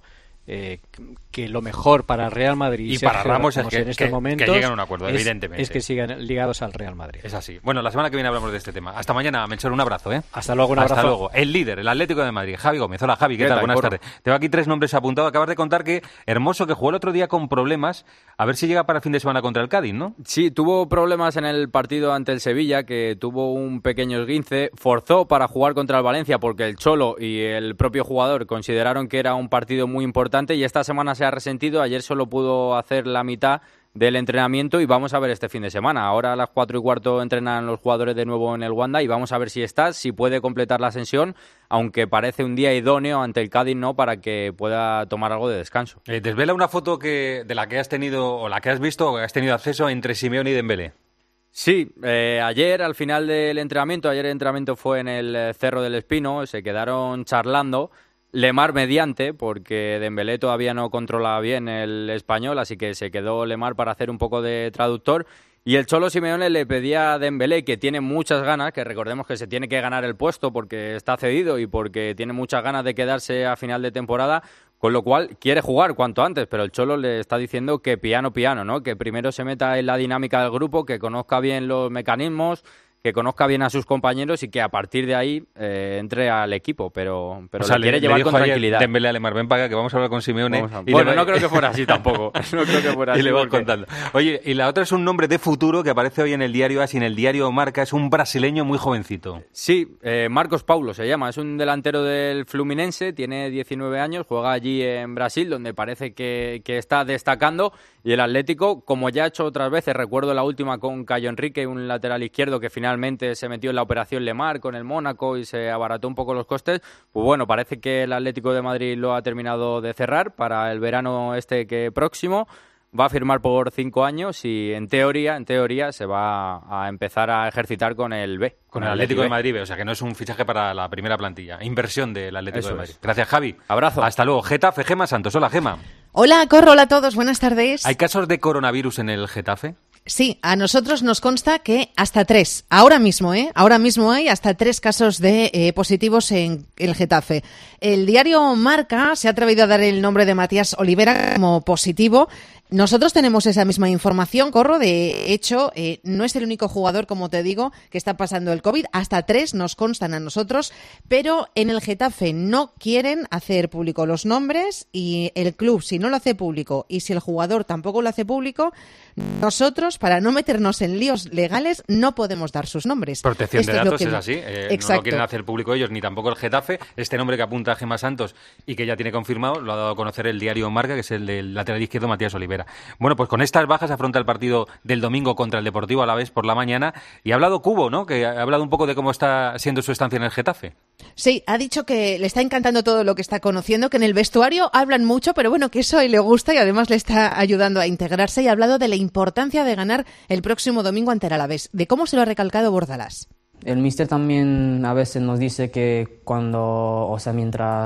que lo mejor para el Real Madrid y para Ramos es en este momento que lleguen a un acuerdo, evidentemente. Es que sigan ligados al Real Madrid. Es así. Bueno, la semana que viene hablamos de este tema. Hasta mañana, Melchor, un abrazo, ¿eh? Hasta luego, un abrazo. Hasta luego. El líder, el Atlético de Madrid, Javi Gómez. Hola, Javi, ¿qué tal? Buenas tardes. Tengo aquí 3 nombres apuntados. Acabas de contar que Hermoso, que jugó el otro día con problemas, a ver si llega para el fin de semana contra el Cádiz, ¿no? Sí, tuvo problemas en el partido ante el Sevilla, que tuvo un pequeño esguince, forzó para jugar contra el Valencia porque el Cholo y el propio jugador consideraron que era un partido muy importante, y esta semana se ha resentido. Ayer solo pudo hacer la mitad del entrenamiento y vamos a ver este fin de semana. Ahora a las 4:15 entrenan los jugadores de nuevo en el Wanda y vamos a ver si está, si puede completar la ascensión, aunque parece un día idóneo ante el Cádiz, ¿no?, para que pueda tomar algo de descanso. Desvela una foto de la que has tenido, o la que has visto, o que has tenido acceso entre Simeone y Dembélé. Sí, ayer al final del entrenamiento, ayer el entrenamiento fue en el Cerro del Espino, se quedaron charlando, Lemar mediante, porque Dembélé todavía no controla bien el español, así que se quedó Lemar para hacer un poco de traductor. Y el Cholo Simeone le pedía a Dembélé, que tiene muchas ganas, que recordemos que se tiene que ganar el puesto porque está cedido y porque tiene muchas ganas de quedarse a final de temporada, con lo cual quiere jugar cuanto antes, pero el Cholo le está diciendo que piano, ¿no?, que primero se meta en la dinámica del grupo, que conozca bien los mecanismos, que conozca bien a sus compañeros y que a partir de ahí entre al equipo, pero o sea, le quiere llevar con tranquilidad. Dembélé a Lemar, ven para acá, que vamos a hablar con Simeone. Bueno, no creo que fuera así tampoco. No creo que fuera así. Y le vas contando. Oye, y la otra es un nombre de futuro que aparece hoy en el diario AS y en el diario Marca, es un brasileño muy jovencito. Sí, Marcos Paulo se llama, es un delantero del Fluminense, tiene 19 años, juega allí en Brasil, donde parece que está destacando, y el Atlético, como ya ha hecho otras veces, recuerdo la última con Cayo Henrique, un lateral izquierdo que finalmente se metió en la operación Lemar con el Mónaco y se abarató un poco los costes, pues bueno, parece que el Atlético de Madrid lo ha terminado de cerrar para el verano que próximo. Va a firmar por 5 años y en teoría se va a empezar a ejercitar con el B. Con el Atlético de Madrid, o sea que no es un fichaje para la primera plantilla. Inversión del Atlético de Madrid. Gracias, Javi. Abrazo. Hasta luego. Getafe, Gema Santos. Hola, Gema. Hola, Corro, hola a todos. Buenas tardes. ¿Hay casos de coronavirus en el Getafe? Sí, a nosotros nos consta que hasta 3. Ahora mismo hay hasta 3 casos de positivos en el Getafe. El diario Marca se ha atrevido a dar el nombre de Matías Olivera como positivo. Nosotros tenemos esa misma información, Corro. De hecho, no es el único jugador, como te digo, que está pasando el COVID. Hasta 3 nos constan a nosotros, pero en el Getafe no quieren hacer público los nombres y el club, si no lo hace público y si el jugador tampoco lo hace público, nosotros, para no meternos en líos legales, no podemos dar sus nombres. Protección de datos es así. No lo quieren hacer público ellos, ni tampoco el Getafe. Este nombre que apunta a Gema Santos y que ya tiene confirmado, lo ha dado a conocer el diario Marca, que es el del lateral izquierdo Matías Olivera. Bueno, pues con estas bajas afronta el partido del domingo contra el Deportivo Alavés por la mañana. Y ha hablado Cubo, ¿no?, que ha hablado un poco de cómo está siendo su estancia en el Getafe. Sí, ha dicho que le está encantando todo lo que está conociendo, que en el vestuario hablan mucho, pero bueno, que eso a él le gusta y además le está ayudando a integrarse, y ha hablado de la importancia de ganar el próximo domingo ante el Alavés, de cómo se lo ha recalcado Bordalás. El míster también a veces nos dice que mientras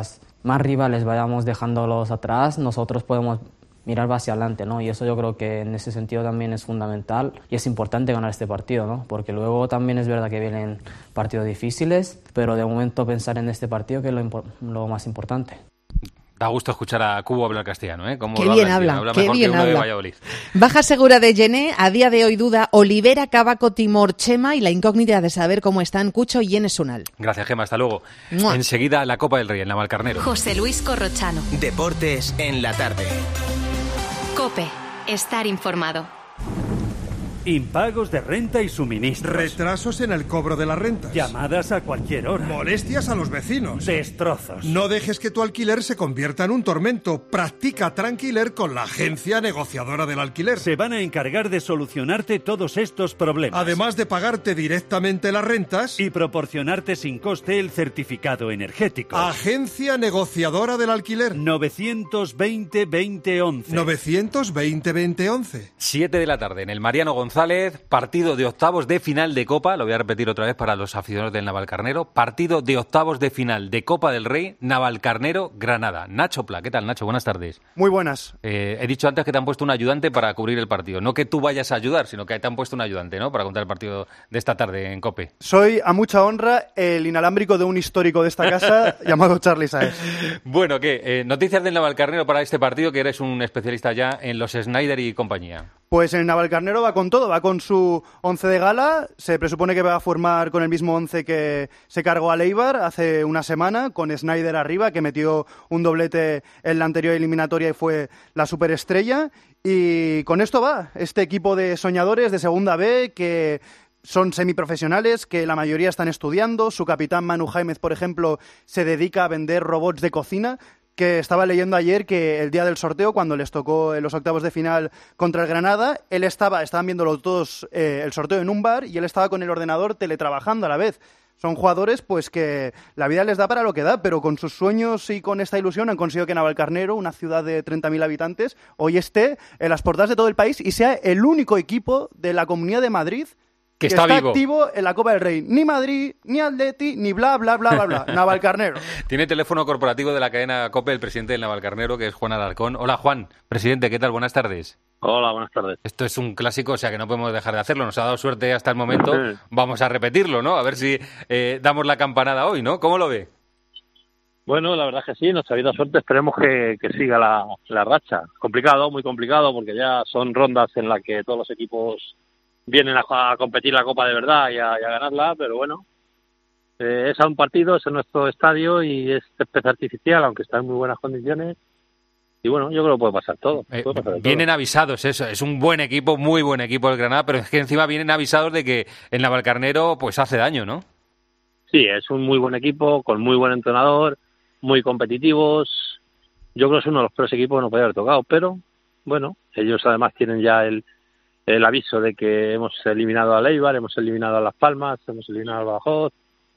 más rivales vayamos dejándolos atrás, nosotros podemos mirar hacia adelante, ¿no? Y eso yo creo que en ese sentido también es fundamental y es importante ganar este partido, ¿no? Porque luego también es verdad que vienen partidos difíciles, pero de momento pensar en este partido que es lo más importante. Da gusto escuchar a Cubo hablar castellano, ¿eh? Qué bien habla, qué bien habla. Baja segura de Yené, a día de hoy duda Olivera, Cabaco, Timor, Chema y la incógnita de saber cómo están Cucho y Enes Unal. Gracias, Gemma, hasta luego. ¡Mua! Enseguida la Copa del Rey en Navalcarnero. José Luis Corrochano. Deportes en la tarde. COPE. Estar informado. Impagos de renta y suministros. Retrasos en el cobro de las rentas. Llamadas a cualquier hora. Molestias a los vecinos. Destrozos. No dejes que tu alquiler se convierta en un tormento. Practica Tranquiler con la agencia negociadora del alquiler. Se van a encargar de solucionarte todos estos problemas. Además de pagarte directamente las rentas y proporcionarte sin coste el certificado energético. Agencia negociadora del alquiler. 920-2011. 920-2011. 7 de la tarde en el Mariano González, partido de octavos de final de Copa, lo voy a repetir otra vez para los aficionados del Navalcarnero, partido de octavos de final de Copa del Rey, Navalcarnero-Granada. Nacho Pla, ¿qué tal, Nacho? Buenas tardes. Muy buenas. He dicho antes que te han puesto un ayudante para cubrir el partido, no que tú vayas a ayudar, sino que te han puesto un ayudante, ¿no?, para contar el partido de esta tarde en COPE. Soy, a mucha honra, el inalámbrico de un histórico de esta casa llamado Charly Saez. Bueno, ¿qué? Noticias del Navalcarnero para este partido, que eres un especialista ya en los Snyder y compañía. Pues el Navalcarnero va con todo, va con su 11 de gala, se presupone que va a formar con el mismo 11 que se cargó a Eibar hace una semana, con Snyder arriba, que metió un doblete en la anterior eliminatoria y fue la superestrella, y con esto va, este equipo de soñadores de Segunda B que son semiprofesionales, que la mayoría están estudiando. Su capitán Manu Jaimez, por ejemplo, se dedica a vender robots de cocina, que estaba leyendo ayer que el día del sorteo, cuando les tocó en los octavos de final contra el Granada, estaban viéndolo todos el sorteo en un bar y él estaba con el ordenador teletrabajando a la vez. Son jugadores pues que la vida les da para lo que da, pero con sus sueños y con esta ilusión han conseguido que Navalcarnero, una ciudad de 30.000 habitantes, hoy esté en las portadas de todo el país y sea el único equipo de la Comunidad de Madrid que está activo en la Copa del Rey. Ni Madrid, ni Atleti, ni bla, bla, bla, bla, bla. Navalcarnero. Tiene teléfono corporativo de la cadena COPE el presidente del Navalcarnero, que es Juan Alarcón. Hola, Juan. Presidente, ¿qué tal? Buenas tardes. Hola, buenas tardes. Esto es un clásico, o sea que no podemos dejar de hacerlo. Nos ha dado suerte hasta el momento. Vamos a repetirlo, ¿no? A ver si damos la campanada hoy, ¿no? ¿Cómo lo ve? Bueno, la verdad es que sí, nos ha habido suerte. Esperemos que siga la racha. Complicado, muy complicado, porque ya son rondas en las que todos los equipos vienen a competir la Copa de verdad y a ganarla, pero bueno, es a un partido, es en nuestro estadio y es césped artificial, aunque está en muy buenas condiciones. Y bueno, yo creo que puede pasar todo. Vienen avisados, eso, es un buen equipo, muy buen equipo el Granada, pero es que encima vienen avisados de que el Navalcarnero pues hace daño, ¿no? Sí, es un muy buen equipo, con muy buen entrenador, muy competitivos. Yo creo que es uno de los peores equipos que nos puede haber tocado, pero bueno, ellos además tienen ya el aviso de que hemos eliminado a Eibar, hemos eliminado a Las Palmas, hemos eliminado al Badajoz,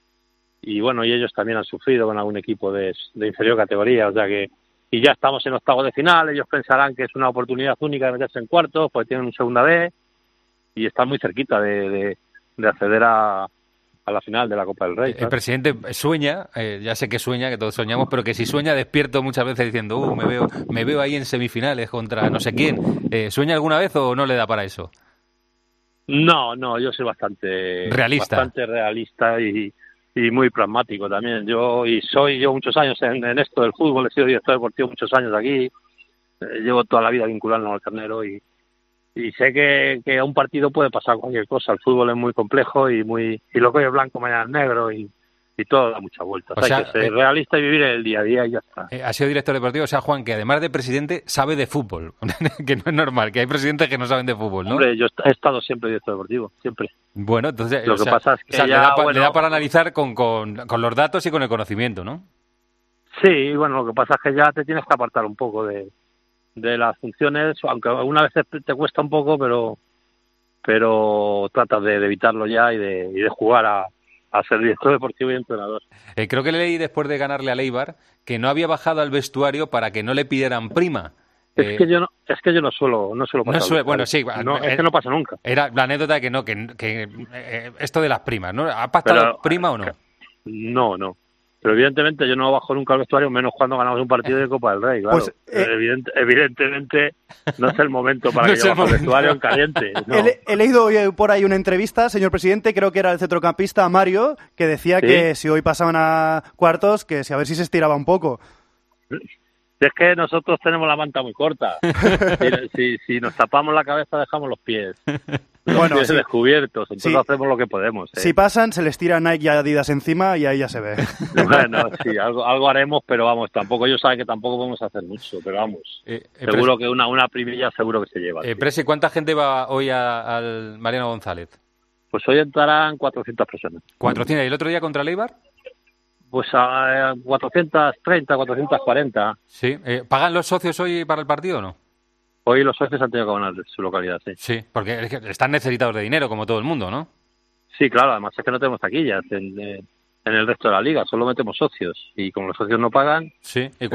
y bueno, y ellos también han sufrido con algún equipo de inferior categoría, o sea que, y ya estamos en octavos de final, ellos pensarán que es una oportunidad única de meterse en cuartos, pues tienen un Segunda B, y están muy cerquita de acceder a la final de la Copa del Rey, ¿sabes? El presidente sueña, ya sé que sueña, que todos soñamos, pero que si sueña despierto muchas veces diciendo, me veo ahí en semifinales contra no sé quién. ¿Sueña alguna vez o no le da para eso? No, yo soy bastante realista y muy pragmático también. Soy muchos años en esto del fútbol, he sido director deportivo muchos años aquí, llevo toda la vida vinculado al Carnero y sé que a un partido puede pasar cualquier cosa. El fútbol es muy complejo y lo que hoy es blanco, mañana es negro y todo da muchas vueltas. Hay que ser realista y vivir el día a día y ya está. Ha sido director deportivo, o sea, Juan, que además de presidente sabe de fútbol, que no es normal, que hay presidentes que no saben de fútbol, ¿no? Hombre, yo he estado siempre director deportivo, siempre. Bueno, entonces lo que pasa es que le da para analizar con los datos y con el conocimiento, ¿no? Sí, bueno, lo que pasa es que ya te tienes que apartar un poco de las funciones, aunque una vez te cuesta un poco, pero tratas de evitarlo ya y de jugar a ser director deportivo y entrenador. Creo que leí después de ganarle a Eibar que no había bajado al vestuario para que no le pidieran prima. Es que yo no suelo pasar. Bueno, sí. Es que no pasa nunca. Era la anécdota que esto de las primas, ¿no? ¿Ha pactado prima o no? No. Pero evidentemente yo no bajo nunca al vestuario, menos cuando ganamos un partido de Copa del Rey, claro. Pues, evidentemente no es el momento para que yo baje al vestuario en caliente. No. He leído por ahí una entrevista, señor presidente, creo que era el centrocampista Mario, que decía que si hoy pasaban a cuartos, que a ver si se estiraba un poco. Es que nosotros tenemos la manta muy corta. Si nos tapamos la cabeza, dejamos los pies. Los pies descubiertos, entonces hacemos lo que podemos. Si pasan, se les tira Nike y Adidas encima y ahí ya se ve. Bueno, sí, algo haremos, pero vamos, tampoco, ellos saben que tampoco podemos hacer mucho, pero vamos, seguro que una primilla seguro que se lleva. Presi, ¿cuánta gente va hoy al Mariano González? Pues hoy entrarán 400 personas. ¿400? ¿Y el otro día contra el Eibar? Pues a 430, 440. Sí. ¿Pagan los socios hoy para el partido o no? Hoy los socios han tenido que ganar de su localidad, sí. Sí, porque están necesitados de dinero, como todo el mundo, ¿no? Sí, claro, además es que no tenemos taquillas en el resto de la liga, solo metemos socios. Y como los socios no pagan... Sí. ¿Y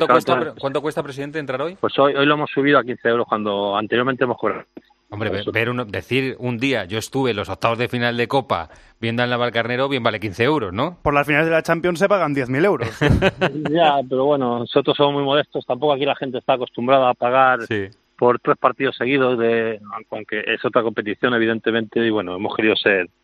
cuánto cuesta, presidente, entrar hoy? Pues hoy lo hemos subido a 15 euros cuando anteriormente hemos cobrado. Hombre, decir un día, yo estuve en los octavos de final de Copa viendo al Navalcarnero, bien vale 15 euros, ¿no? Por las finales de la Champions se pagan 10.000 euros. Ya, pero bueno, nosotros somos muy modestos, tampoco aquí la gente está acostumbrada a pagar por 3 partidos seguidos, aunque es otra competición, evidentemente, y bueno, hemos querido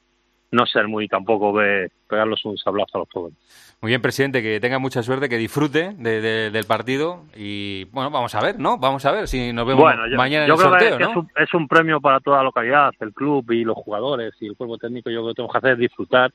no ser muy tampoco pegarlos un sablazo a los jóvenes. Muy bien, presidente, que tenga mucha suerte, que disfrute del partido y, bueno, vamos a ver, ¿no? Vamos a ver si nos vemos mañana en el sorteo, ¿no? Yo creo que es un premio para toda la localidad, el club y los jugadores y el cuerpo técnico. Yo creo que tenemos que hacer disfrutar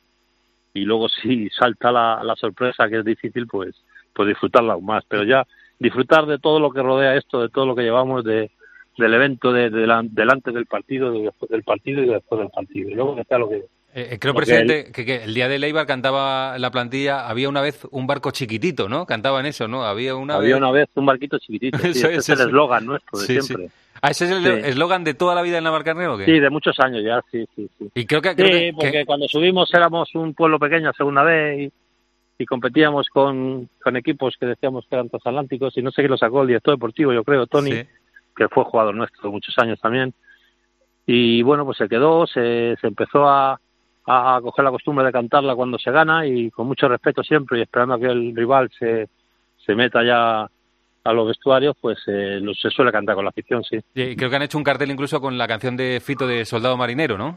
y luego si salta la sorpresa, que es difícil, pues disfrutarla aún más. Pero ya disfrutar de todo lo que rodea esto, de todo lo que llevamos del evento, delante del partido, después del partido y después del partido. Y luego que sea lo que... creo, presidente, que el día de Eibar cantaba la plantilla, había una vez un barco chiquitito, ¿no? Cantaban eso, ¿no? Había una vez un barquito chiquitito. Sí, ese es el eslogan nuestro de siempre. Sí. ¿Ese es el eslogan de toda la vida del Navalcarnero o qué? Sí, de muchos años ya, sí. Y creo que porque cuando subimos éramos un pueblo pequeño, segunda vez, y competíamos con equipos que decíamos que eran transatlánticos, y no sé quién lo sacó, el director deportivo, yo creo, Tony, que fue jugador nuestro de muchos años también. Y bueno, pues se quedó, se empezó a coger la costumbre de cantarla cuando se gana, y con mucho respeto siempre, y esperando a que el rival se meta ya a los vestuarios, pues se suele cantar con la afición, sí. Y creo que han hecho un cartel incluso con la canción de Fito de Soldado Marinero, ¿no?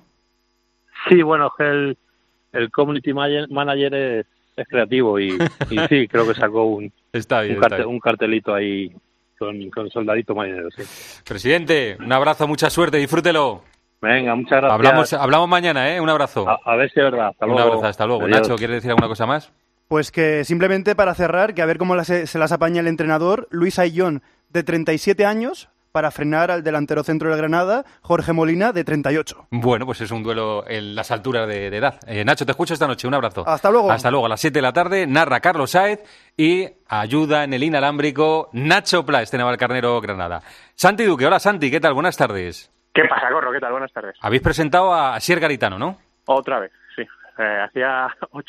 Sí, bueno, el community manager es creativo y sí, creo que sacó un cartelito ahí con Soldadito Marinero, sí. Presidente, un abrazo, mucha suerte, disfrútelo. Venga, muchas gracias. Hablamos mañana, un abrazo. A ver si es verdad. Hasta luego. Un abrazo, hasta luego. Adiós. Nacho, ¿quieres decir alguna cosa más? Pues que simplemente para cerrar, que a ver cómo se las apaña el entrenador, Luis Ayllón, de 37 años, para frenar al delantero centro del Granada, Jorge Molina, de 38. Bueno, pues es un duelo en las alturas de edad. Nacho, te escucho esta noche. Un abrazo. Hasta luego. Hasta luego. A las 7 de la tarde narra Carlos Sáez y ayuda en el inalámbrico Nacho Pla, Navalcarnero Granada. Santi Duque. Hola, Santi. ¿Qué tal? Buenas tardes. ¿Qué pasa, Corro? ¿Qué tal? Buenas tardes. Habéis presentado a Asier Garitano, ¿no? Otra vez, sí. Hacía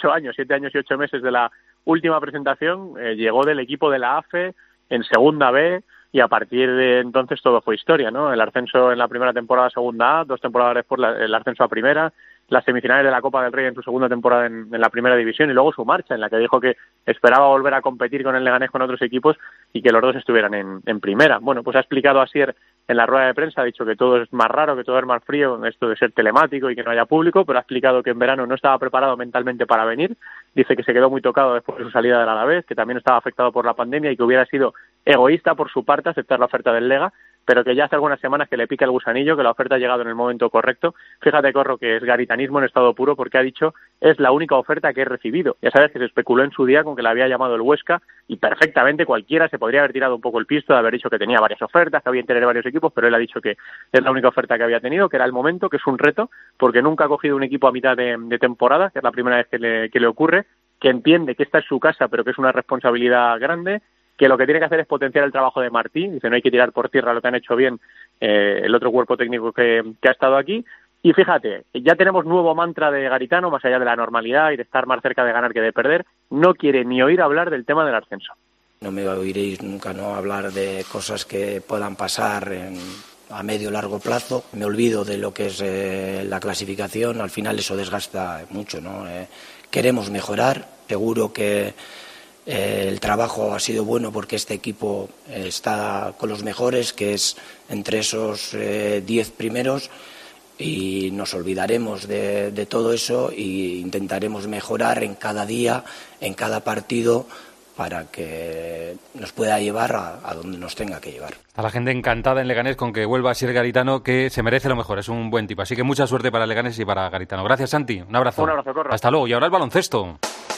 7 años y 8 meses de la última presentación. Llegó del equipo de la AFE en segunda B y a partir de entonces todo fue historia, ¿no? El ascenso en la primera temporada a segunda A, 2 temporadas después el ascenso a primera, las semifinales de la Copa del Rey en su segunda temporada en la primera división y luego su marcha en la que dijo que esperaba volver a competir con el Leganés con otros equipos y que los dos estuvieran en primera. Bueno, pues ha explicado Asier en la rueda de prensa, ha dicho que todo es más raro, que todo es más frío en esto de ser telemático y que no haya público, pero ha explicado que en verano no estaba preparado mentalmente para venir. Dice que se quedó muy tocado después de su salida del Alavés, que también estaba afectado por la pandemia y que hubiera sido egoísta por su parte aceptar la oferta del Lega, pero que ya hace algunas semanas que le pica el gusanillo, que la oferta ha llegado en el momento correcto. Fíjate, Corro, que es garitanismo en estado puro, porque ha dicho es la única oferta que he recibido. Ya sabes que se especuló en su día con que le había llamado el Huesca y perfectamente cualquiera se podría haber tirado un poco el pisto de haber dicho que tenía varias ofertas, que había interés de varios equipos, pero él ha dicho que es la única oferta que había tenido, que era el momento, que es un reto, porque nunca ha cogido un equipo a mitad de temporada, que es la primera vez que le ocurre, que entiende que esta es su casa, pero que es una responsabilidad grande, que lo que tiene que hacer es potenciar el trabajo de Martí. Dice, no hay que tirar por tierra lo que han hecho bien el otro cuerpo técnico que ha estado aquí. Y fíjate, ya tenemos nuevo mantra de Garitano, más allá de la normalidad y de estar más cerca de ganar que de perder. No quiere ni oír hablar del tema del ascenso. No me oiréis nunca hablar de cosas que puedan pasar a medio o largo plazo. Me olvido de lo que es la clasificación. Al final eso desgasta mucho, ¿no? Queremos mejorar. Seguro que el trabajo ha sido bueno porque este equipo está con los mejores, que es entre esos 10 primeros, y nos olvidaremos de todo eso e intentaremos mejorar en cada día, en cada partido, para que nos pueda llevar a donde nos tenga que llevar. A la gente encantada en Leganés con que vuelva a ser Garitano, que se merece lo mejor, es un buen tipo. Así que mucha suerte para Leganés y para Garitano. Gracias, Santi. Un abrazo. Un abrazo, Corro. Hasta luego. Y ahora el baloncesto.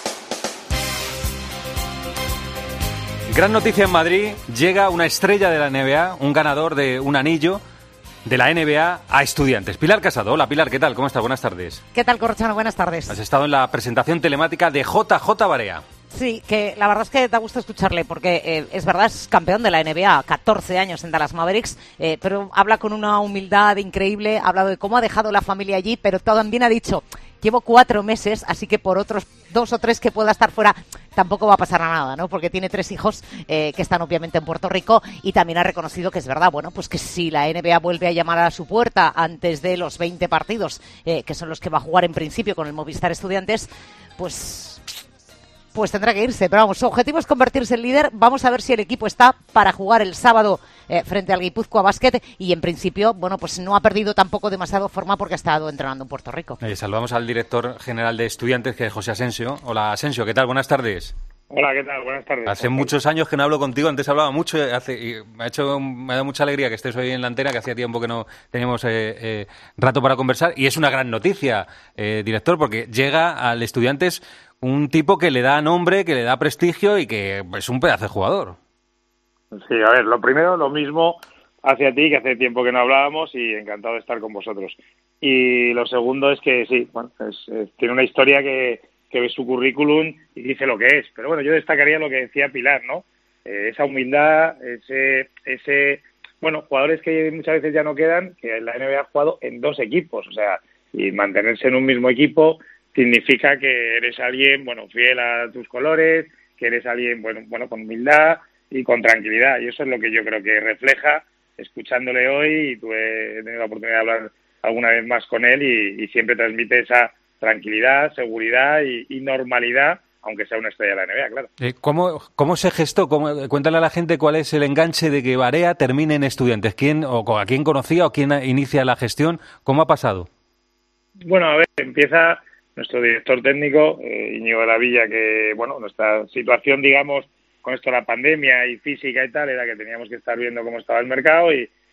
Gran noticia en Madrid, llega una estrella de la NBA, un ganador de un anillo de la NBA a Estudiantes. Pilar Casado. Hola, Pilar, ¿qué tal? ¿Cómo estás? Buenas tardes. ¿Qué tal, Corrochano? Buenas tardes. Has estado en la presentación telemática de JJ Barea. Sí, que la verdad es que da gusto escucharle, porque es verdad, es campeón de la NBA, 14 años en Dallas Mavericks, pero habla con una humildad increíble, ha hablado de cómo ha dejado la familia allí, pero también ha dicho, llevo 4 meses, así que por otros 2 o 3 que pueda estar fuera, tampoco va a pasar nada, ¿no? Porque tiene 3 hijos que están obviamente en Puerto Rico, y también ha reconocido que es verdad, bueno, pues que si la NBA vuelve a llamar a su puerta antes de los 20 partidos, que son los que va a jugar en principio con el Movistar Estudiantes, pues tendrá que irse. Pero vamos, su objetivo es convertirse en líder. Vamos a ver si el equipo está para jugar el sábado frente al Guipúzcoa Basket, y en principio, bueno, pues no ha perdido tampoco demasiado forma porque ha estado entrenando en Puerto Rico. Saludamos al director general de Estudiantes, que es José Asensio. Hola, Asensio, ¿qué tal? Buenas tardes. Hola, ¿qué tal? Buenas tardes. Hace muchos años que no hablo contigo, antes hablaba mucho, y me ha dado mucha alegría que estés hoy en la antena, que hacía tiempo que no teníamos rato para conversar, y es una gran noticia, director, porque llega al Estudiantes un tipo que le da nombre, que le da prestigio y que es un pedazo de jugador. Sí, a ver, lo primero, lo mismo hacia ti, que hace tiempo que no hablábamos, y encantado de estar con vosotros. Y lo segundo es que sí, bueno, tiene una historia que ve su currículum y dice lo que es. Pero bueno, yo destacaría lo que decía Pilar, ¿no? Esa humildad, bueno, jugadores que muchas veces ya no quedan, que en la NBA ha jugado en 2 equipos, o sea, y mantenerse en un mismo equipo significa que eres alguien, bueno, fiel a tus colores, que eres alguien, bueno, con humildad y con tranquilidad. Y eso es lo que yo creo que refleja, escuchándole hoy, y he tenido la oportunidad de hablar alguna vez más con él, y siempre transmite esa tranquilidad, seguridad y normalidad, aunque sea una estrella de la NBA, claro. ¿Cómo se gestó? Cuéntale a la gente cuál es el enganche de que Barea termine en Estudiantes. ¿A quién conocía o quién inicia la gestión? ¿Cómo ha pasado? Bueno, a ver, empieza nuestro director técnico, Íñigo de la Villa, que, bueno, nuestra situación, digamos, con esto de la pandemia y física y tal, era que teníamos que estar viendo cómo estaba el mercado,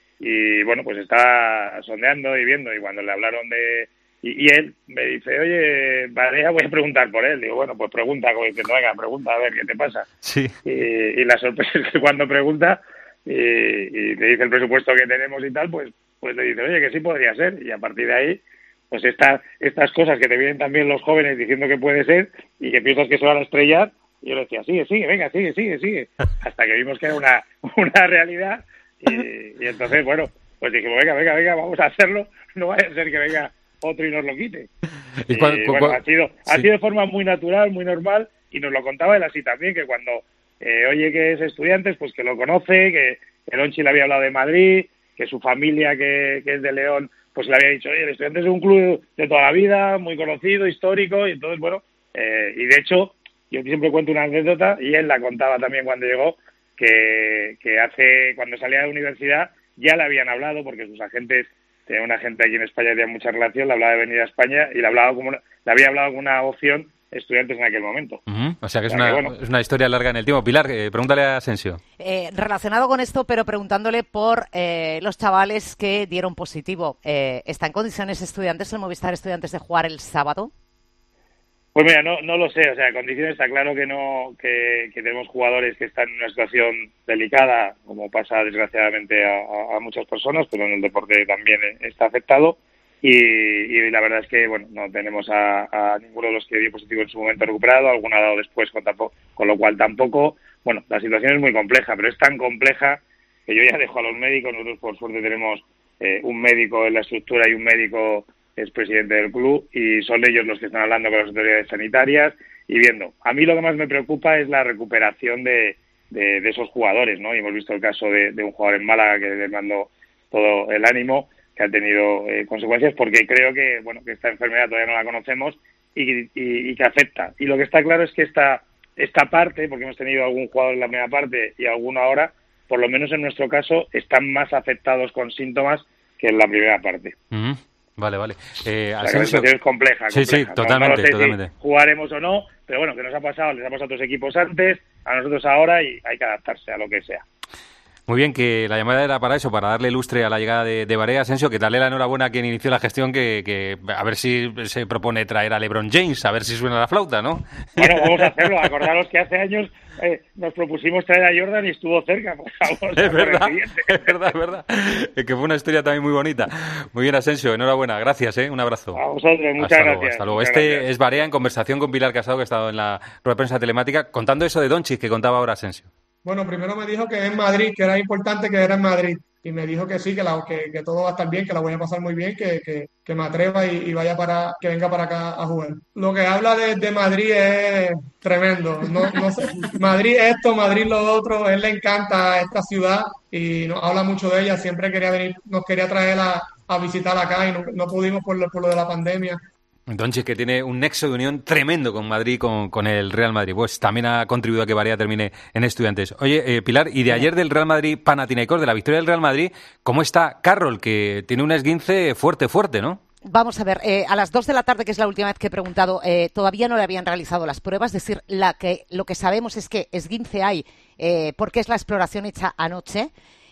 y bueno, pues estaba sondeando y viendo, y cuando le hablaron y él me dice, oye, Barea, voy a preguntar por él. Digo, bueno, pues pregunta, como diciendo, venga, pregunta, a ver qué te pasa. Sí. Y la sorpresa es que cuando pregunta y le dice el presupuesto que tenemos y tal, pues le dice, oye, que sí podría ser. Y a partir de ahí, pues estas cosas que te vienen también los jóvenes diciendo que puede ser y que piensas que se van a estrellar, y yo le decía, sigue, venga, sigue. Hasta que vimos que era una realidad, y entonces, bueno, pues dijimos, venga, vamos a hacerlo, no vaya a ser que venga otro y nos lo quite. Y bueno, ha sido de forma muy natural, muy normal, y nos lo contaba él así también, que cuando oye que es Estudiantes, pues que lo conoce, que el Onchi le había hablado de Madrid, que su familia, que es de León, pues le había dicho, oye, el Estudiantes es un club de toda la vida, muy conocido, histórico, y entonces, bueno, y de hecho, yo siempre cuento una anécdota, y él la contaba también cuando llegó, que cuando salía de la universidad, ya le habían hablado, porque sus agentes, tenía un agente aquí en España que tenía mucha relación, le hablaba de venir a España, y le había hablado como una opción Estudiantes en aquel momento. O sea que es una historia larga en el tiempo. Pilar, pregúntale a Asensio. Relacionado con esto, pero preguntándole por los chavales que dieron positivo. ¿Está en condiciones Estudiantes, el Movistar Estudiantes, de jugar el sábado? Pues mira, no lo sé. O sea, en condiciones está claro que no, que tenemos jugadores que están en una situación delicada, como pasa desgraciadamente a muchas personas, pero en el deporte también está afectado. Y la verdad es que, bueno, no tenemos a ninguno de los que dio positivo en su momento recuperado, alguno ha dado después, con lo cual tampoco, bueno, la situación es muy compleja, pero es tan compleja que yo ya dejo a los médicos. Nosotros por suerte tenemos un médico en la estructura y un médico es presidente del club, y son ellos los que están hablando con las autoridades sanitarias y viendo. A mí lo que más me preocupa es la recuperación de esos jugadores, ¿no? Y hemos visto el caso de un jugador en Málaga que le mandó todo el ánimo, que ha tenido consecuencias, porque creo que, bueno, que esta enfermedad todavía no la conocemos y que afecta. Y lo que está claro es que esta parte, porque hemos tenido algún jugador en la primera parte y alguno ahora, por lo menos en nuestro caso, están más afectados con síntomas que en la primera parte. Vale. La situación es compleja. Sí, totalmente. No sé si jugaremos o no, pero bueno, que nos ha pasado, les ha pasado a otros equipos antes, a nosotros ahora, y hay que adaptarse a lo que sea. Muy bien, que la llamada era para eso, para darle lustre a la llegada de Barea. Asensio, que darle la enhorabuena a quien inició la gestión, que a ver si se propone traer a LeBron James, a ver si suena la flauta, ¿no? Bueno, vamos a hacerlo. Acordaros que hace años nos propusimos traer a Jordan y estuvo cerca. Por favor, es verdad. Que fue una historia también muy bonita. Muy bien, Asensio, enhorabuena. Gracias, un abrazo. A vosotros, muchas gracias. Hasta luego. Es Barea en conversación con Pilar Casado, que ha estado en la rueda de prensa telemática, contando eso de Doncic que contaba ahora Asensio. Bueno, primero me dijo que en Madrid, que era importante que era en Madrid. Y me dijo que sí, que todo va a estar bien, que la voy a pasar muy bien, que me atreva y que venga para acá a jugar. Lo que habla de Madrid es tremendo. No sé. Madrid esto, Madrid lo otro. A él le encanta esta ciudad y nos habla mucho de ella. Siempre quería venir, nos quería traer a visitar acá y no pudimos por lo de la pandemia. Doncic, que tiene un nexo de unión tremendo con Madrid, con el Real Madrid. Pues también ha contribuido a que Barea termine en Estudiantes. Oye, Pilar, y de ayer del Real Madrid-Panathinaikos, de la victoria del Real Madrid, ¿cómo está Carroll, que tiene un esguince fuerte, ¿no? Vamos a ver, a las 2 de la tarde, que es la última vez que he preguntado, todavía no le habían realizado las pruebas. Es decir, lo que sabemos es que esguince hay, porque es la exploración hecha anoche.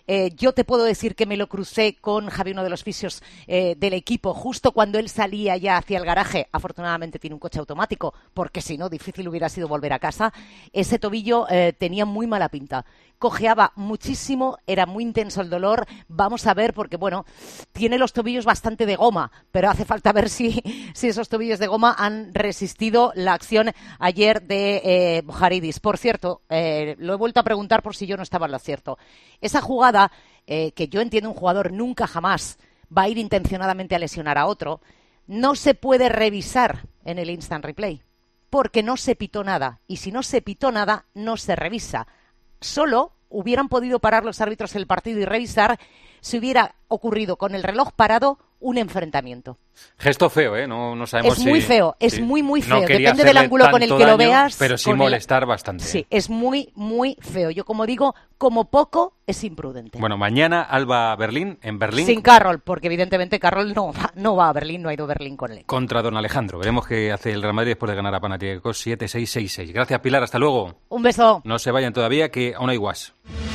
Yo te puedo decir que me lo crucé con Javi, uno de los fisios del equipo, justo cuando él salía ya hacia el garaje. Afortunadamente tiene un coche automático, porque si no, difícil hubiera sido volver a casa. Ese tobillo tenía muy mala pinta. Cojeaba muchísimo, era muy intenso el dolor. Vamos a ver, porque bueno, tiene los tobillos bastante de goma, pero hace falta ver si esos tobillos de goma han resistido la acción ayer de Bouharidis. Por cierto, lo he vuelto a preguntar por si yo no estaba en lo cierto. Esa jugada, que yo entiendo un jugador nunca jamás va a ir intencionadamente a lesionar a otro, no se puede revisar en el instant replay, porque no se pitó nada. Y si no se pitó nada, no se revisa. Solo hubieran podido parar los árbitros el partido y revisar si hubiera ocurrido con el reloj parado un enfrentamiento. Gesto feo, No sabemos si... Es muy feo, es muy feo. Depende del ángulo con el que lo veas. Pero sí molestar bastante. Sí, es muy feo. Yo, como digo, como poco es imprudente. Bueno, mañana Alba Berlín, en Berlín. Sin Carroll, porque evidentemente Carroll no va a Berlín, no ha ido a Berlín con él. Contra Don Alejandro. Veremos qué hace el Real Madrid después de ganar a Panathinaikos 7-6-6-6. Gracias, Pilar. Hasta luego. Un beso. No se vayan todavía, que aún hay guas.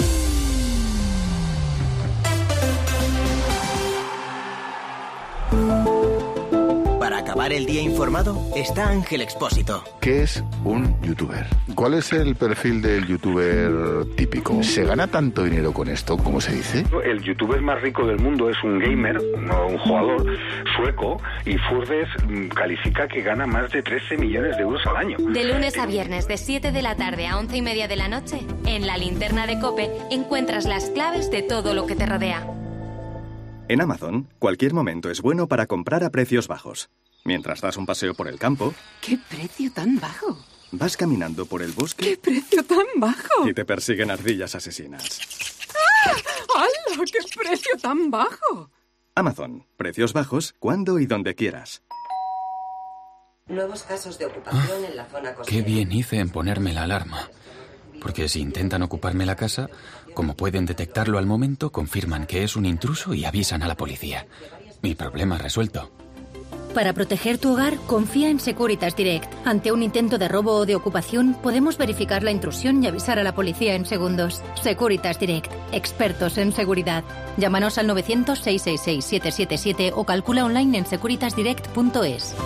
Para acabar el día informado está Ángel Expósito. ¿Qué es un youtuber? ¿Cuál es el perfil del youtuber típico? ¿Se gana tanto dinero con esto, como se dice? El youtuber más rico del mundo es un gamer, no un jugador sueco, y Forbes califica que gana más de 13 millones de euros al año. De lunes a viernes, de 7 de la tarde a 11:30 de la noche, en la linterna de COPE encuentras las claves de todo lo que te rodea. En Amazon, cualquier momento es bueno para comprar a precios bajos. Mientras das un paseo por el campo... ¡Qué precio tan bajo! Vas caminando por el bosque... ¡Qué precio tan bajo! Y te persiguen ardillas asesinas. ¡Ah! ¡Hala! ¡Qué precio tan bajo! Amazon. Precios bajos cuando y donde quieras. Nuevos casos de ocupación en la zona costera. Qué bien hice en ponerme la alarma. Porque si intentan ocuparme la casa, como pueden detectarlo al momento, confirman que es un intruso y avisan a la policía. Mi problema resuelto. Para proteger tu hogar, confía en Securitas Direct. Ante un intento de robo o de ocupación, podemos verificar la intrusión y avisar a la policía en segundos. Securitas Direct. Expertos en seguridad. Llámanos al 900-666-777 o calcula online en securitasdirect.es.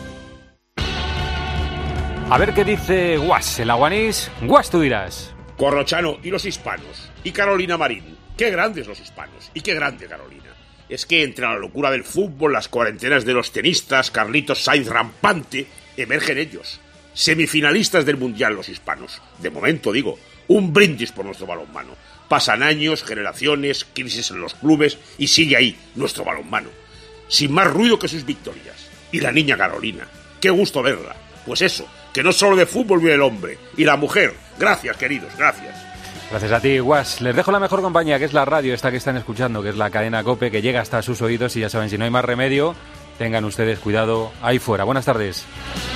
A ver qué dice Guas, el aguanís. Guas, tú dirás. Corrochano y los hispanos. Y Carolina Marín. Qué grandes los hispanos. Y qué grande Carolina. Es que entre la locura del fútbol, las cuarentenas de los tenistas, Carlitos Sainz rampante, emergen ellos. Semifinalistas del Mundial los hispanos. De momento, digo, un brindis por nuestro balonmano. Pasan años, generaciones, crisis en los clubes y sigue ahí nuestro balonmano. Sin más ruido que sus victorias. Y la niña Carolina. Qué gusto verla. Pues eso, que no solo de fútbol vive el hombre. Y la mujer. Gracias, queridos, gracias. Gracias a ti, Guas. Les dejo la mejor compañía, que es la radio, esta que están escuchando, que es la cadena COPE, que llega hasta sus oídos y ya saben, si no hay más remedio, tengan ustedes cuidado ahí fuera. Buenas tardes.